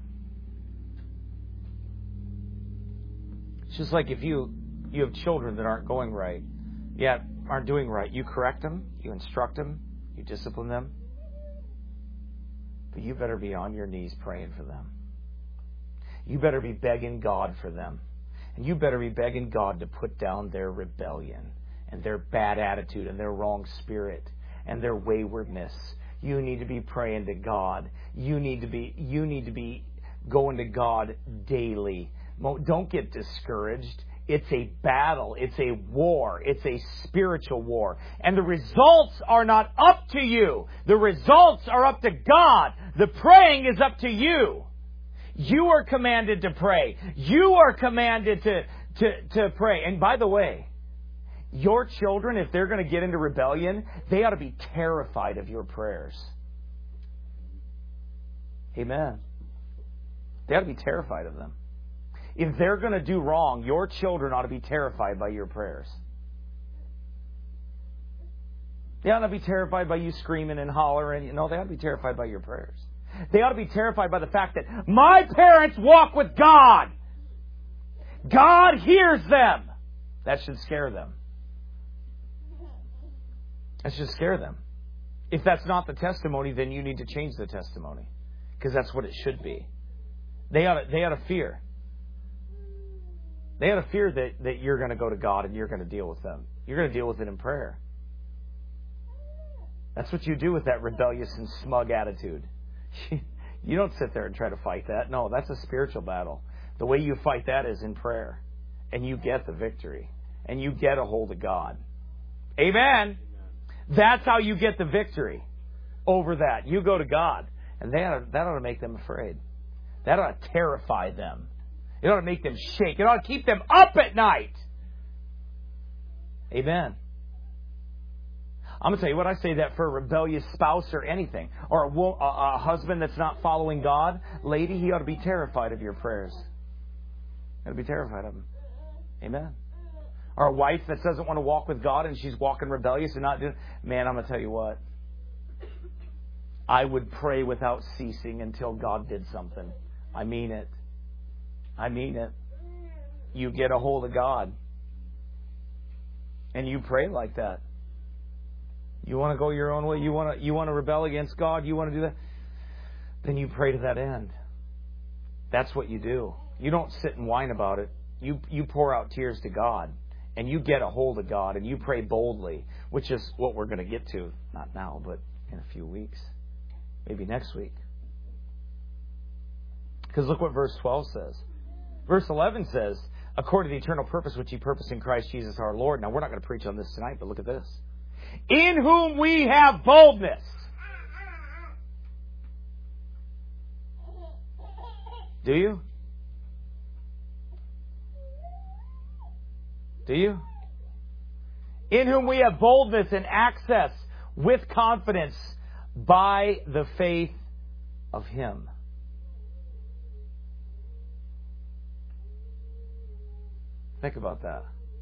It's just like if you, you have children that aren't going right, yet aren't doing right. You correct them, you instruct them, you discipline them. But you better be on your knees praying for them. You better be begging God for them. And you better be begging God to put down their rebellion and their bad attitude and their wrong spirit and their waywardness. You need to be praying to God. You need to be, you need to be going to God daily. Don't get discouraged. It's a battle. It's a war. It's a spiritual war. And the results are not up to you. The results are up to God. The praying is up to you. You are commanded to pray. You are commanded to, to, to pray. And by the way, your children, if they're going to get into rebellion, they ought to be terrified of your prayers. Amen. They ought to be terrified of them. If they're going to do wrong, your children ought to be terrified by your prayers. They ought to be terrified by you screaming and hollering. No, they ought to be terrified by your prayers. They ought to be terrified by the fact that my parents walk with God. God hears them. That should scare them. That should scare them. If that's not the testimony, then you need to change the testimony. Because that's what it should be. They ought to, they ought to fear. They ought to fear that, that you're going to go to God and you're going to deal with them. You're going to deal with it in prayer. That's what you do with that rebellious and smug attitude. You don't sit there and try to fight that. No, that's a spiritual battle. The way you fight that is in prayer. And you get the victory. And you get a hold of God. Amen. That's how you get the victory over that. You go to God. And that ought, that ought to make them afraid. That ought to terrify them. It ought to make them shake. It ought to keep them up at night. Amen. I'm going to tell you what, I say that for a rebellious spouse or anything. Or a, a, a husband that's not following God. Lady, he ought to be terrified of your prayers. He ought to be terrified of them. Amen. Or a wife that doesn't want to walk with God and she's walking rebellious and not doing... Man, I'm going to tell you what. I would pray without ceasing until God did something. I mean it. I mean it. You get a hold of God. And you pray like that. You want to go your own way? You want to you want to rebel against God? You want to do that? Then you pray to that end. That's what you do. You don't sit and whine about it. You you pour out tears to God. And you get a hold of God. And you pray boldly. Which is what we're going to get to. Not now, but in a few weeks. Maybe next week. Because look what verse twelve says. Verse eleven says, according to the eternal purpose which He purposed in Christ Jesus our Lord. Now, we're not going to preach on this tonight, but look at this. In whom we have boldness. Do you? Do you? In whom we have boldness and access with confidence by the faith of Him. Think about that.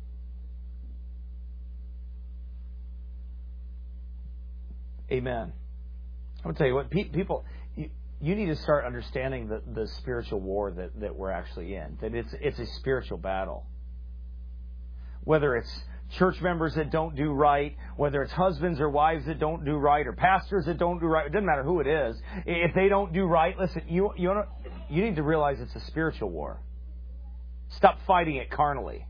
Amen. I'm going to tell you what, people, you, you need to start understanding the, the spiritual war that, that we're actually in. That it's it's a spiritual battle. Whether it's church members that don't do right, whether it's husbands or wives that don't do right, or pastors that don't do right, it doesn't matter who it is. If they don't do right, listen, you you, know, you need to realize it's a spiritual war. Stop fighting it carnally.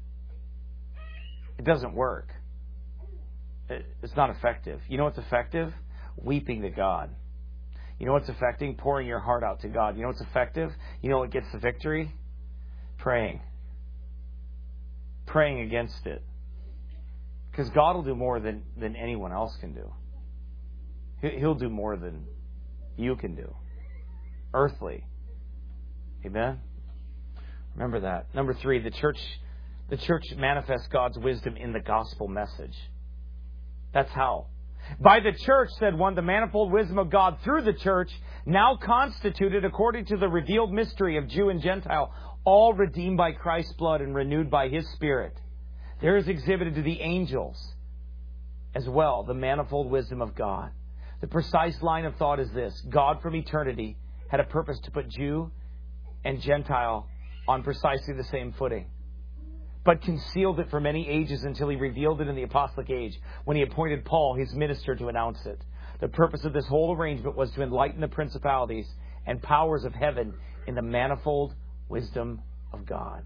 It doesn't work. It's not effective. You know what's effective? Weeping to God. You know what's effective? Pouring your heart out to God. You know what's effective? You know what gets the victory? Praying. Praying against it. Because God will do more than, than anyone else can do. He'll do more than you can do. Earthly. Amen? Remember that. Number three, the church, the church manifests God's wisdom in the gospel message. That's how. By the church, said one, the manifold wisdom of God through the church, now constituted according to the revealed mystery of Jew and Gentile, all redeemed by Christ's blood and renewed by His Spirit. There is exhibited to the angels as well the manifold wisdom of God. The precise line of thought is this. God from eternity had a purpose to put Jew and Gentile on precisely the same footing, but concealed it for many ages until He revealed it in the apostolic age, when He appointed Paul, His minister, to announce it. The purpose of this whole arrangement was to enlighten the principalities and powers of heaven in the manifold wisdom of God.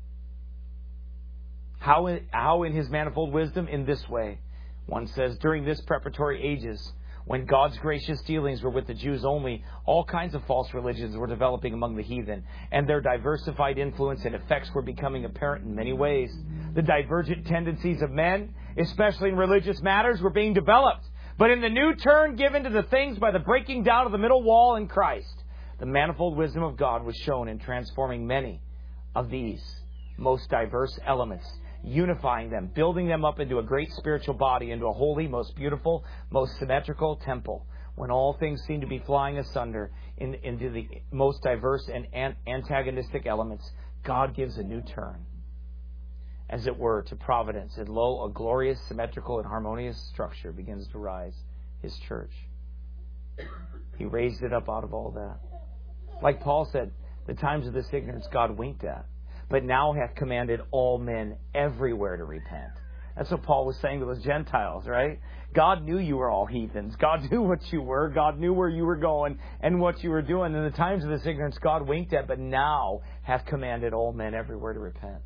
How in, how in His manifold wisdom? In this way. One says, during this preparatory ages, When God's gracious dealings were with the Jews only, all kinds of false religions were developing among the heathen, and their diversified influence and effects were becoming apparent in many ways. The divergent tendencies of men, especially in religious matters, were being developed. But in the new turn given to the things by the breaking down of the middle wall in Christ, the manifold wisdom of God was shown in transforming many of these most diverse elements, unifying them, building them up into a great spiritual body, into a holy, most beautiful, most symmetrical temple. When all things seem to be flying asunder in, into the most diverse and an, antagonistic elements, God gives a new turn, as it were, to providence. And lo, a glorious, symmetrical, and harmonious structure begins to rise, His church. He raised it up out of all that. Like Paul said, the times of this ignorance God winked at, but now hath commanded all men everywhere to repent. That's what Paul was saying to those Gentiles, right? God knew you were all heathens. God knew what you were. God knew where you were going and what you were doing. In the times of this ignorance God winked at, but now hath commanded all men everywhere to repent.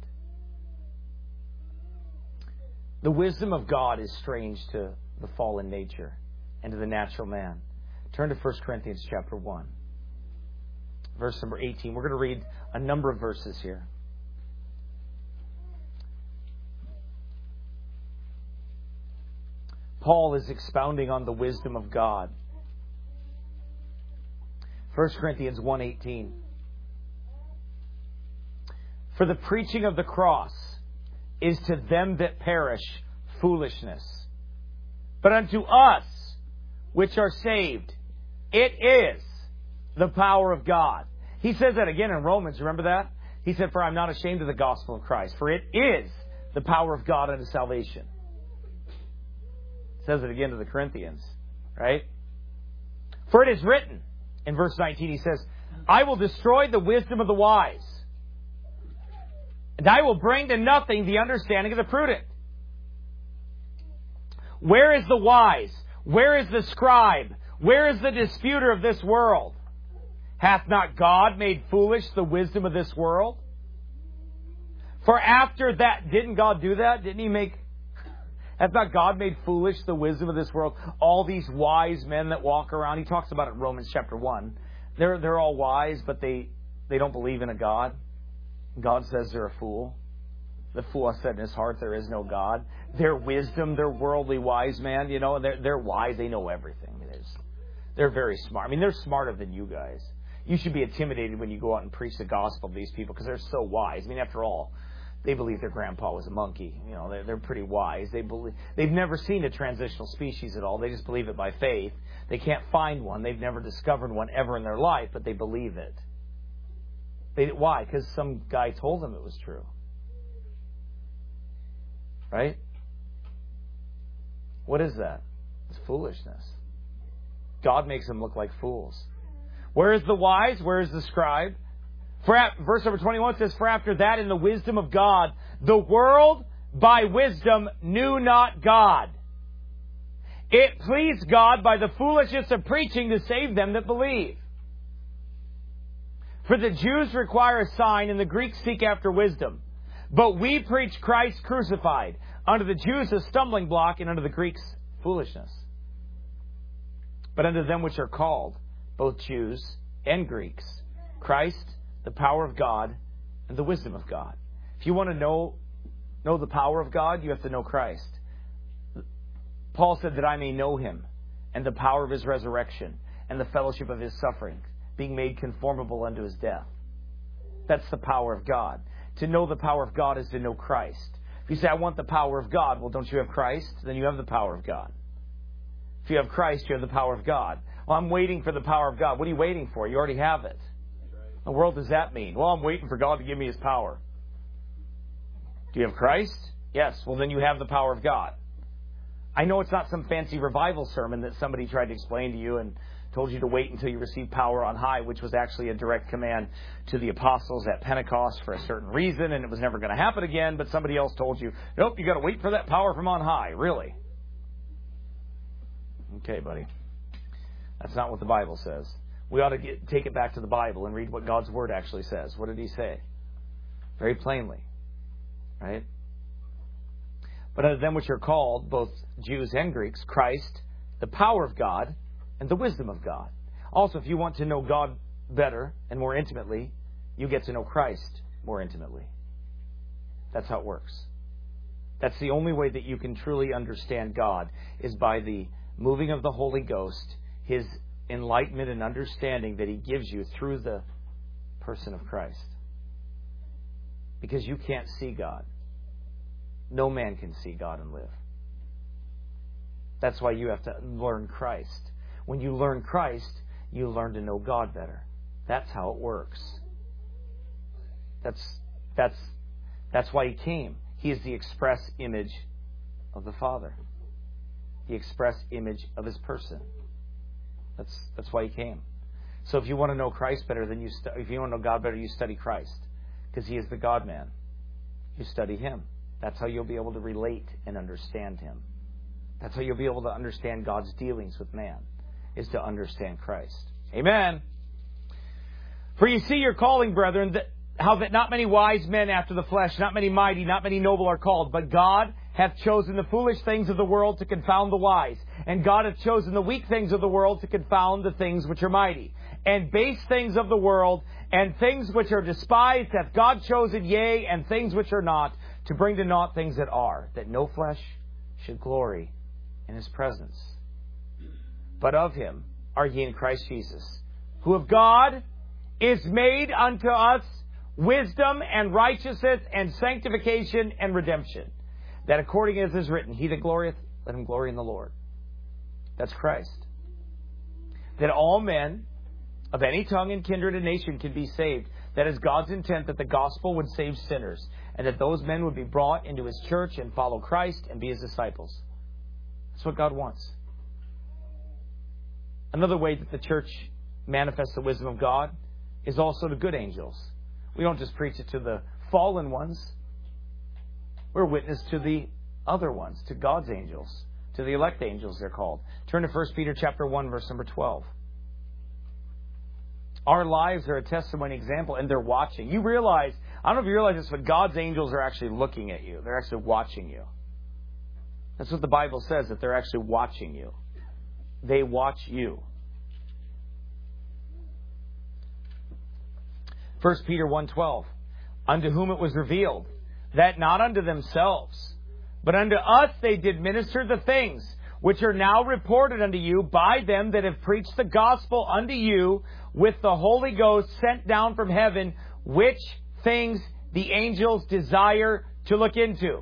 The wisdom of God is strange to the fallen nature and to the natural man. Turn to First Corinthians chapter one. Verse number eighteen. We're going to read a number of verses here. Paul is expounding on the wisdom of God. First Corinthians one eighteen. For the preaching of the cross is to them that perish foolishness, but unto us which are saved, it is the power of God. He says that again in Romans, remember that? He said, for I'm not ashamed of the gospel of Christ, for it is the power of God unto salvation. Says it again to the Corinthians, right? For it is written, in verse nineteen, he says, I will destroy the wisdom of the wise, and I will bring to nothing the understanding of the prudent. Where is the wise? Where is the scribe? Where is the disputer of this world? Hath not God made foolish the wisdom of this world? For after that, didn't God do that? Didn't He make... Hath not God made foolish the wisdom of this world? All these wise men that walk around. He talks about it in Romans chapter one. They're, they're all wise, but they, they don't believe in a God. God says they're a fool. The fool has said in his heart, there is no God. Their wisdom, their worldly wise man, you know, they're, they're wise. They know everything. I mean, they're very smart. I mean, they're smarter than you guys. You should be intimidated when you go out and preach the gospel to these people because they're so wise. I mean, after all, they believe their grandpa was a monkey. You know, they're, they're pretty wise. They believe, they've never seen a transitional species at all. They just believe it by faith. They can't find one. They've never discovered one ever in their life, but they believe it. They, why? Because some guy told them it was true. Right? What is that? It's foolishness. God makes them look like fools. Where is the wise? Where is the scribe? For verse number twenty-one says, for after that in the wisdom of God, the world by wisdom knew not God. It pleased God by the foolishness of preaching to save them that believe. For the Jews require a sign and the Greeks seek after wisdom. But we preach Christ crucified, unto the Jews a stumbling block, and unto the Greeks foolishness. But unto them which are called, both Jews and Greeks, Christ, the power of God, and the wisdom of God. If you want to know, know the power of God, you have to know Christ. Paul said that I may know Him, and the power of His resurrection, and the fellowship of His suffering, being made conformable unto His death. That's the power of God. To know the power of God is to know Christ. If you say, I want the power of God, well, don't you have Christ? Then you have the power of God. If you have Christ, you have the power of God. Well, I'm waiting for the power of God. What are you waiting for? You already have it. What in the world does that mean? Well, I'm waiting for God to give me His power. Do you have Christ? Yes. Well, then you have the power of God. I know it's not some fancy revival sermon that somebody tried to explain to you and told you to wait until you receive power on high, which was actually a direct command to the apostles at Pentecost for a certain reason, and it was never going to happen again, but somebody else told you, nope, you got to wait for that power from on high. Really? Okay, buddy. That's not what the Bible says. We ought to get, take it back to the Bible and read what God's Word actually says. What did He say? Very plainly. Right? But unto them which are called, both Jews and Greeks, Christ, the power of God and the wisdom of God. Also, if you want to know God better and more intimately, you get to know Christ more intimately. That's how it works. That's the only way that you can truly understand God, is by the moving of the Holy Ghost, His enlightenment and understanding that He gives you through the person of Christ. Because you can't see God. No man can see God and live. That's why you have to learn Christ. When you learn Christ, you learn to know God better. That's how it works. That's that's that's why He came. He is the express image of the Father. The express image of His person. That's that's why He came. So if you want to know Christ better, then you stu- if you want to know God better, you study Christ, because He is the God-man. You study Him. That's how you'll be able to relate and understand Him. That's how you'll be able to understand God's dealings with man, is to understand Christ. Amen. For you see your calling, brethren, that how that not many wise men after the flesh, not many mighty, not many noble are called, but God hath chosen the foolish things of the world to confound the wise. And God hath chosen the weak things of the world to confound the things which are mighty. And base things of the world, and things which are despised hath God chosen, yea, and things which are not, to bring to naught things that are, that no flesh should glory in His presence. But of Him are ye in Christ Jesus, who of God is made unto us wisdom and righteousness and sanctification and redemption, that according as is written, He that glorieth, let him glory in the Lord. That's Christ. That all men of any tongue and kindred and nation can be saved. That is God's intent, that the gospel would save sinners, and that those men would be brought into His church and follow Christ and be His disciples. That's what God wants. Another way that the church manifests the wisdom of God is also to good angels. We don't just preach it to the fallen ones. We're witness to the other ones, to God's angels, to the elect angels they're called. Turn to First Peter chapter one, verse number twelve. Our lives are a testimony example, and they're watching. You realize, I don't know if you realize this, but God's angels are actually looking at you. They're actually watching you. That's what the Bible says, that they're actually watching you. They watch you. First Peter one twelve. Unto whom it was revealed, that not unto themselves, but unto us they did minister the things which are now reported unto you by them that have preached the gospel unto you with the Holy Ghost sent down from heaven, which things the angels desire to look into.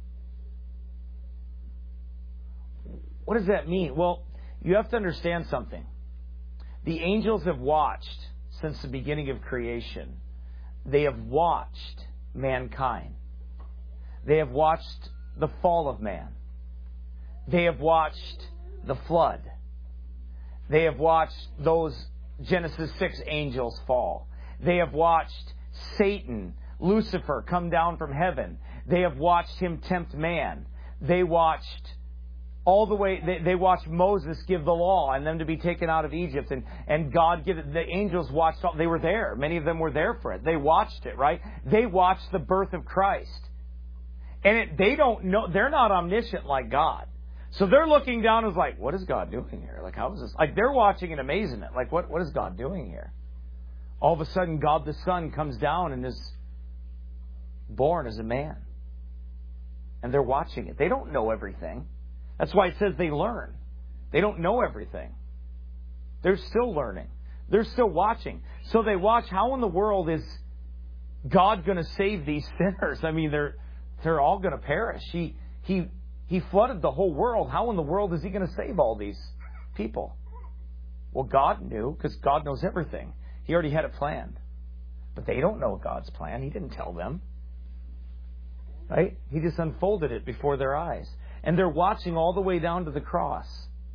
What does that mean? Well, you have to understand something. The angels have watched since the beginning of creation. They have watched mankind. They have watched the fall of man. They have watched the flood. They have watched those Genesis six angels fall. They have watched Satan, Lucifer, come down from heaven. They have watched him tempt man. They watched all the way, they, they watched Moses give the law and them to be taken out of Egypt. And, and God give it, the angels watched, all, they were there. Many of them were there for it. They watched it, right? They watched the birth of Christ. And it, they don't know, they're not omniscient like God. So they're looking down and is like, what is God doing here? Like, how is this? Like, they're watching in amazement. Like, what, what is God doing here? All of a sudden, God the Son comes down and is born as a man. And they're watching it. They don't know everything. That's why it says they learn. They don't know everything. They're still learning. They're still watching. So they watch, how in the world is God going to save these sinners? I mean, they're they're all going to perish. He he he flooded the whole world. How in the world is He going to save all these people? Well, God knew, because God knows everything. He already had it planned. But they don't know God's plan. He didn't tell them. Right? He just unfolded it before their eyes. And they're watching all the way down to the cross.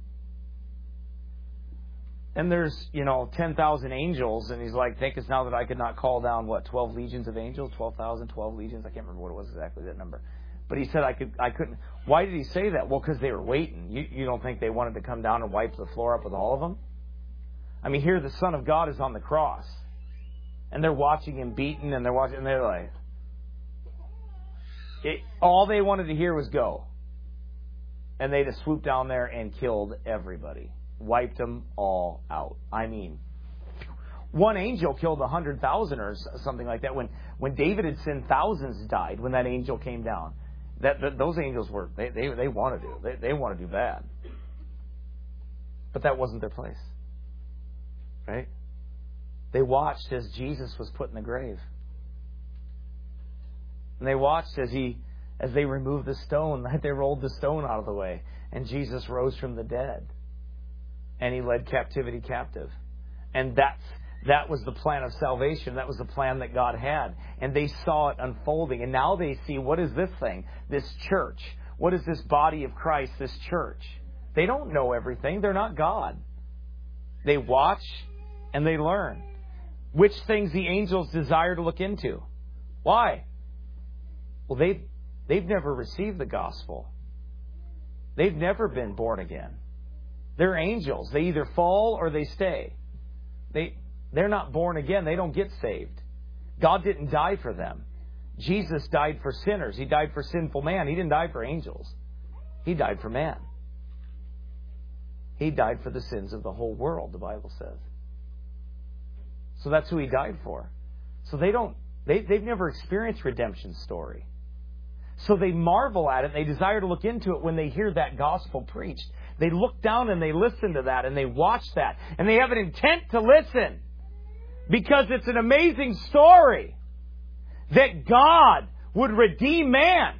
And there's, you know, ten thousand angels. And He's like, thinkest now that I could not call down, what, twelve legions of angels? twelve thousand, twelve legions? I can't remember what it was exactly, that number. But He said I could, I couldn't. Why did He say that? Well, because they were waiting. You, you don't think they wanted to come down and wipe the floor up with all of them? I mean, here the Son of God is on the cross. And they're watching Him beaten, and they're watching, and they're like, it, all they wanted to hear was go. and they just swooped down there and killed everybody. Wiped them all out. I mean, one angel killed a hundred thousand or something like that. When when David had sinned, thousands died when that angel came down. That, that those angels were they they, they want to do they, they want to do bad, but that wasn't their place, right? They watched as Jesus was put in the grave, and they watched as he as they removed the stone, that they rolled the stone out of the way, and Jesus rose from the dead, and he led captivity captive, and that's. That was the plan of salvation. That was the plan that God had. And they saw it unfolding. And now they see, what is this thing? This church. What is this body of Christ, this church? They don't know everything. They're not God. They watch and they learn. Which things the angels desire to look into. Why? Well, they've, they've never received the gospel. They've never been born again. They're angels. They either fall or they stay. They... They're not born again. They don't get saved. God didn't die for them. Jesus died for sinners. He died for sinful man. He didn't die for angels. He died for man. He died for the sins of the whole world, the Bible says. So that's who He died for. So they don't, they, they've never experienced redemption story. So they marvel at it. They desire to look into it when they hear that gospel preached. They look down and they listen to that and they watch that. And they have an intent to listen. Because it's an amazing story that God would redeem man.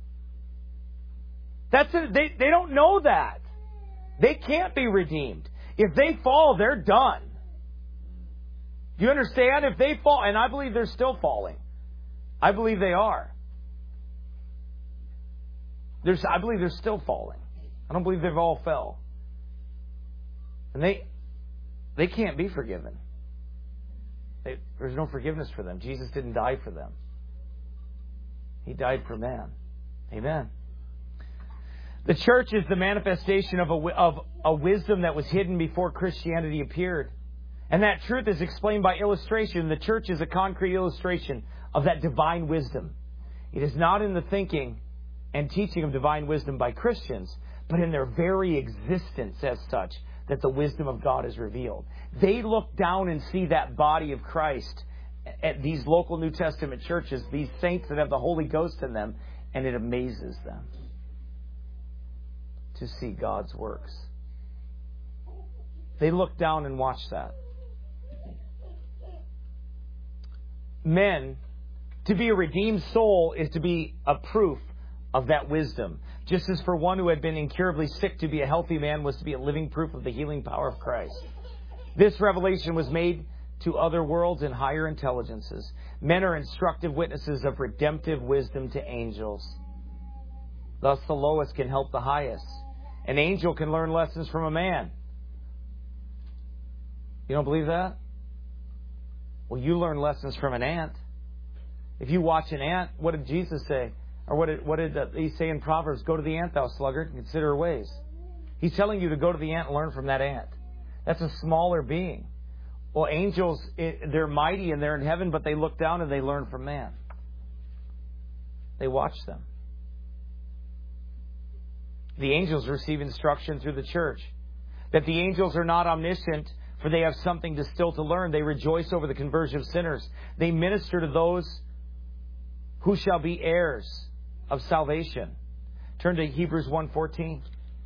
That's a, they, they don't know that. They can't be redeemed. If they fall, they're done. Do you understand? If they fall, and I believe they're still falling. I believe they are. There's, I believe they're still falling. I don't believe they've all fell. And they, they can't be forgiven. They, there's no forgiveness for them. Jesus didn't die for them. He died for man. Amen. The church is the manifestation of a, of a wisdom that was hidden before Christianity appeared. And that truth is explained by illustration. The church is a concrete illustration of that divine wisdom. It is not in the thinking and teaching of divine wisdom by Christians, but in their very existence as such, that the wisdom of God is revealed. They look down and see that body of Christ at these local New Testament churches, these saints that have the Holy Ghost in them, and it amazes them to see God's works. They look down and watch that. Men, to be a redeemed soul is to be a proof of that wisdom. Just as for one who had been incurably sick to be a healthy man was to be a living proof of the healing power of Christ. This revelation was made to other worlds and higher intelligences. Men are instructive witnesses of redemptive wisdom to angels. Thus the lowest can help the highest. An angel can learn lessons from a man. You don't believe that? Well, you learn lessons from an ant. If you watch an ant, what did Jesus say? Or what did, what did he say in Proverbs? Go to the ant, thou sluggard, and consider her ways. He's telling you to go to the ant and learn from that ant. That's a smaller being. Well, angels, they're mighty and they're in heaven, but they look down and they learn from man. They watch them. The angels receive instruction through the church. That the angels are not omniscient, for they have something to still to learn. They rejoice over the conversion of sinners. They minister to those who shall be heirs of salvation. Turn to Hebrews one fourteen.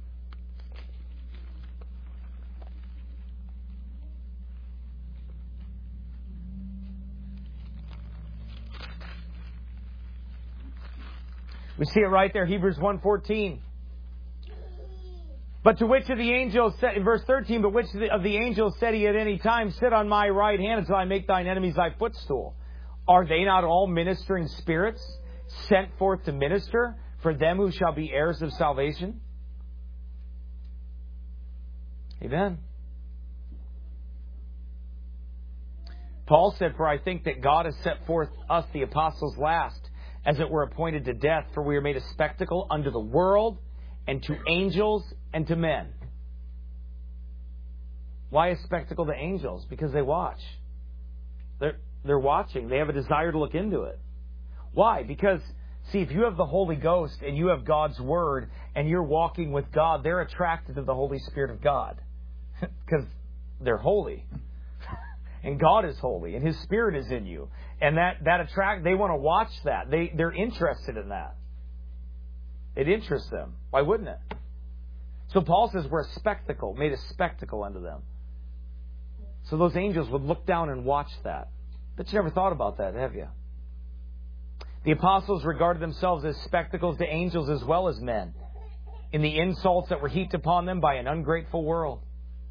We see it right there, Hebrews one fourteen. But to which of the angels said, in verse thirteen, but which of the angels said he at any time, sit on my right hand until I make thine enemies thy footstool? Are they not all ministering spirits sent forth to minister for them who shall be heirs of salvation? Amen. Paul said, for I think that God has set forth us, the apostles, last, as it were appointed to death, for we are made a spectacle unto the world, and to angels, and to men. Why a spectacle to angels? Because they watch. They're, they're watching. They have a desire to look into it. Why? Because See, if you have the Holy Ghost and you have God's Word and you're walking with God, they're attracted to the Holy Spirit of God because they're holy. And God is holy and His Spirit is in you. And that, that attract, they want to watch that. They, they're interested in that. It interests them. Why wouldn't it? So Paul says we're a spectacle, made a spectacle unto them. So those angels would look down and watch that. But you never thought about that, have you? The apostles regarded themselves as spectacles to angels as well as men in the insults that were heaped upon them by an ungrateful world.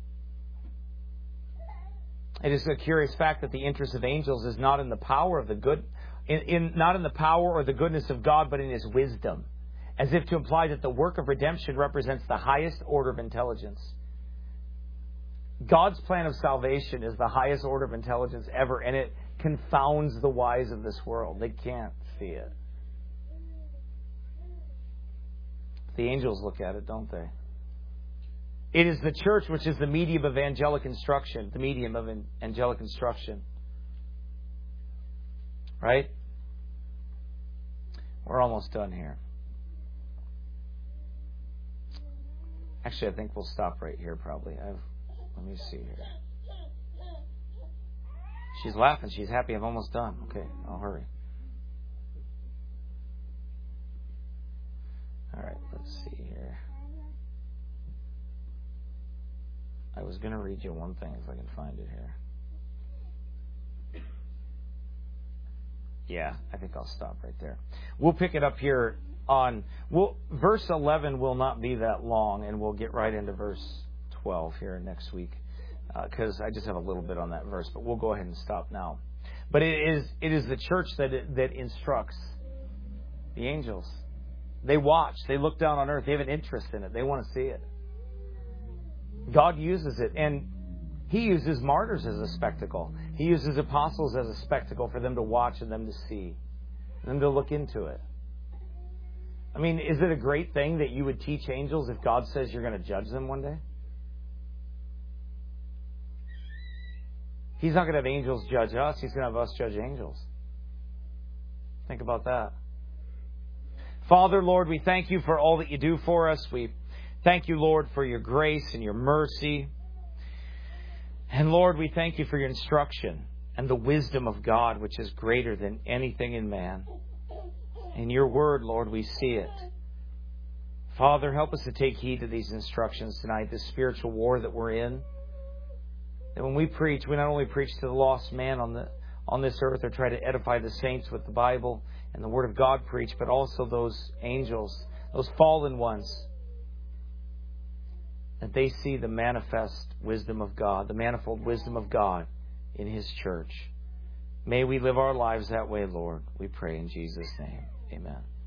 It is a curious fact that the interest of angels is not in the power of the good, in, in not in the power or the goodness of God, but in His wisdom, as if to imply that the work of redemption represents the highest order of intelligence. God's plan of salvation is the highest order of intelligence ever, and it confounds the wise of this world. They can't see it. The angels look at it, don't they? It is the church which is the medium of angelic instruction, the medium of angelic instruction. Right? We're almost done here. Actually, I think we'll stop right here probably. I've, let me see here. She's laughing. She's happy. I'm almost done. Okay, I'll hurry. All right, let's see here. I was going to read you one thing if I can find it here. Yeah, I think I'll stop right there. We'll pick it up here on... We'll, verse eleven will not be that long, and we'll get right into verse twelve here next week, because uh, I just have a little bit on that verse, but we'll go ahead and stop now. But it is it is the church that that instructs the angels. They watch. They look down on earth. They have an interest in it. They want to see it. God uses it, and He uses martyrs as a spectacle. He uses apostles as a spectacle for them to watch and them to see, and them to look into it. I mean, is it a great thing that you would teach angels if God says you're going to judge them one day? He's not going to have angels judge us. He's going to have us judge angels. Think about that. Father, Lord, we thank You for all that You do for us. We thank You, Lord, for Your grace and Your mercy. And Lord, we thank You for Your instruction and the wisdom of God, which is greater than anything in man. In Your word, Lord, we see it. Father, help us to take heed to these instructions tonight, this spiritual war that we're in. That when we preach, we not only preach to the lost man on the on this earth or try to edify the saints with the Bible and the Word of God preach, but also those angels, those fallen ones, that they see the manifest wisdom of God, the manifold wisdom of God in His church. May we live our lives that way, Lord. We pray in Jesus' name. Amen.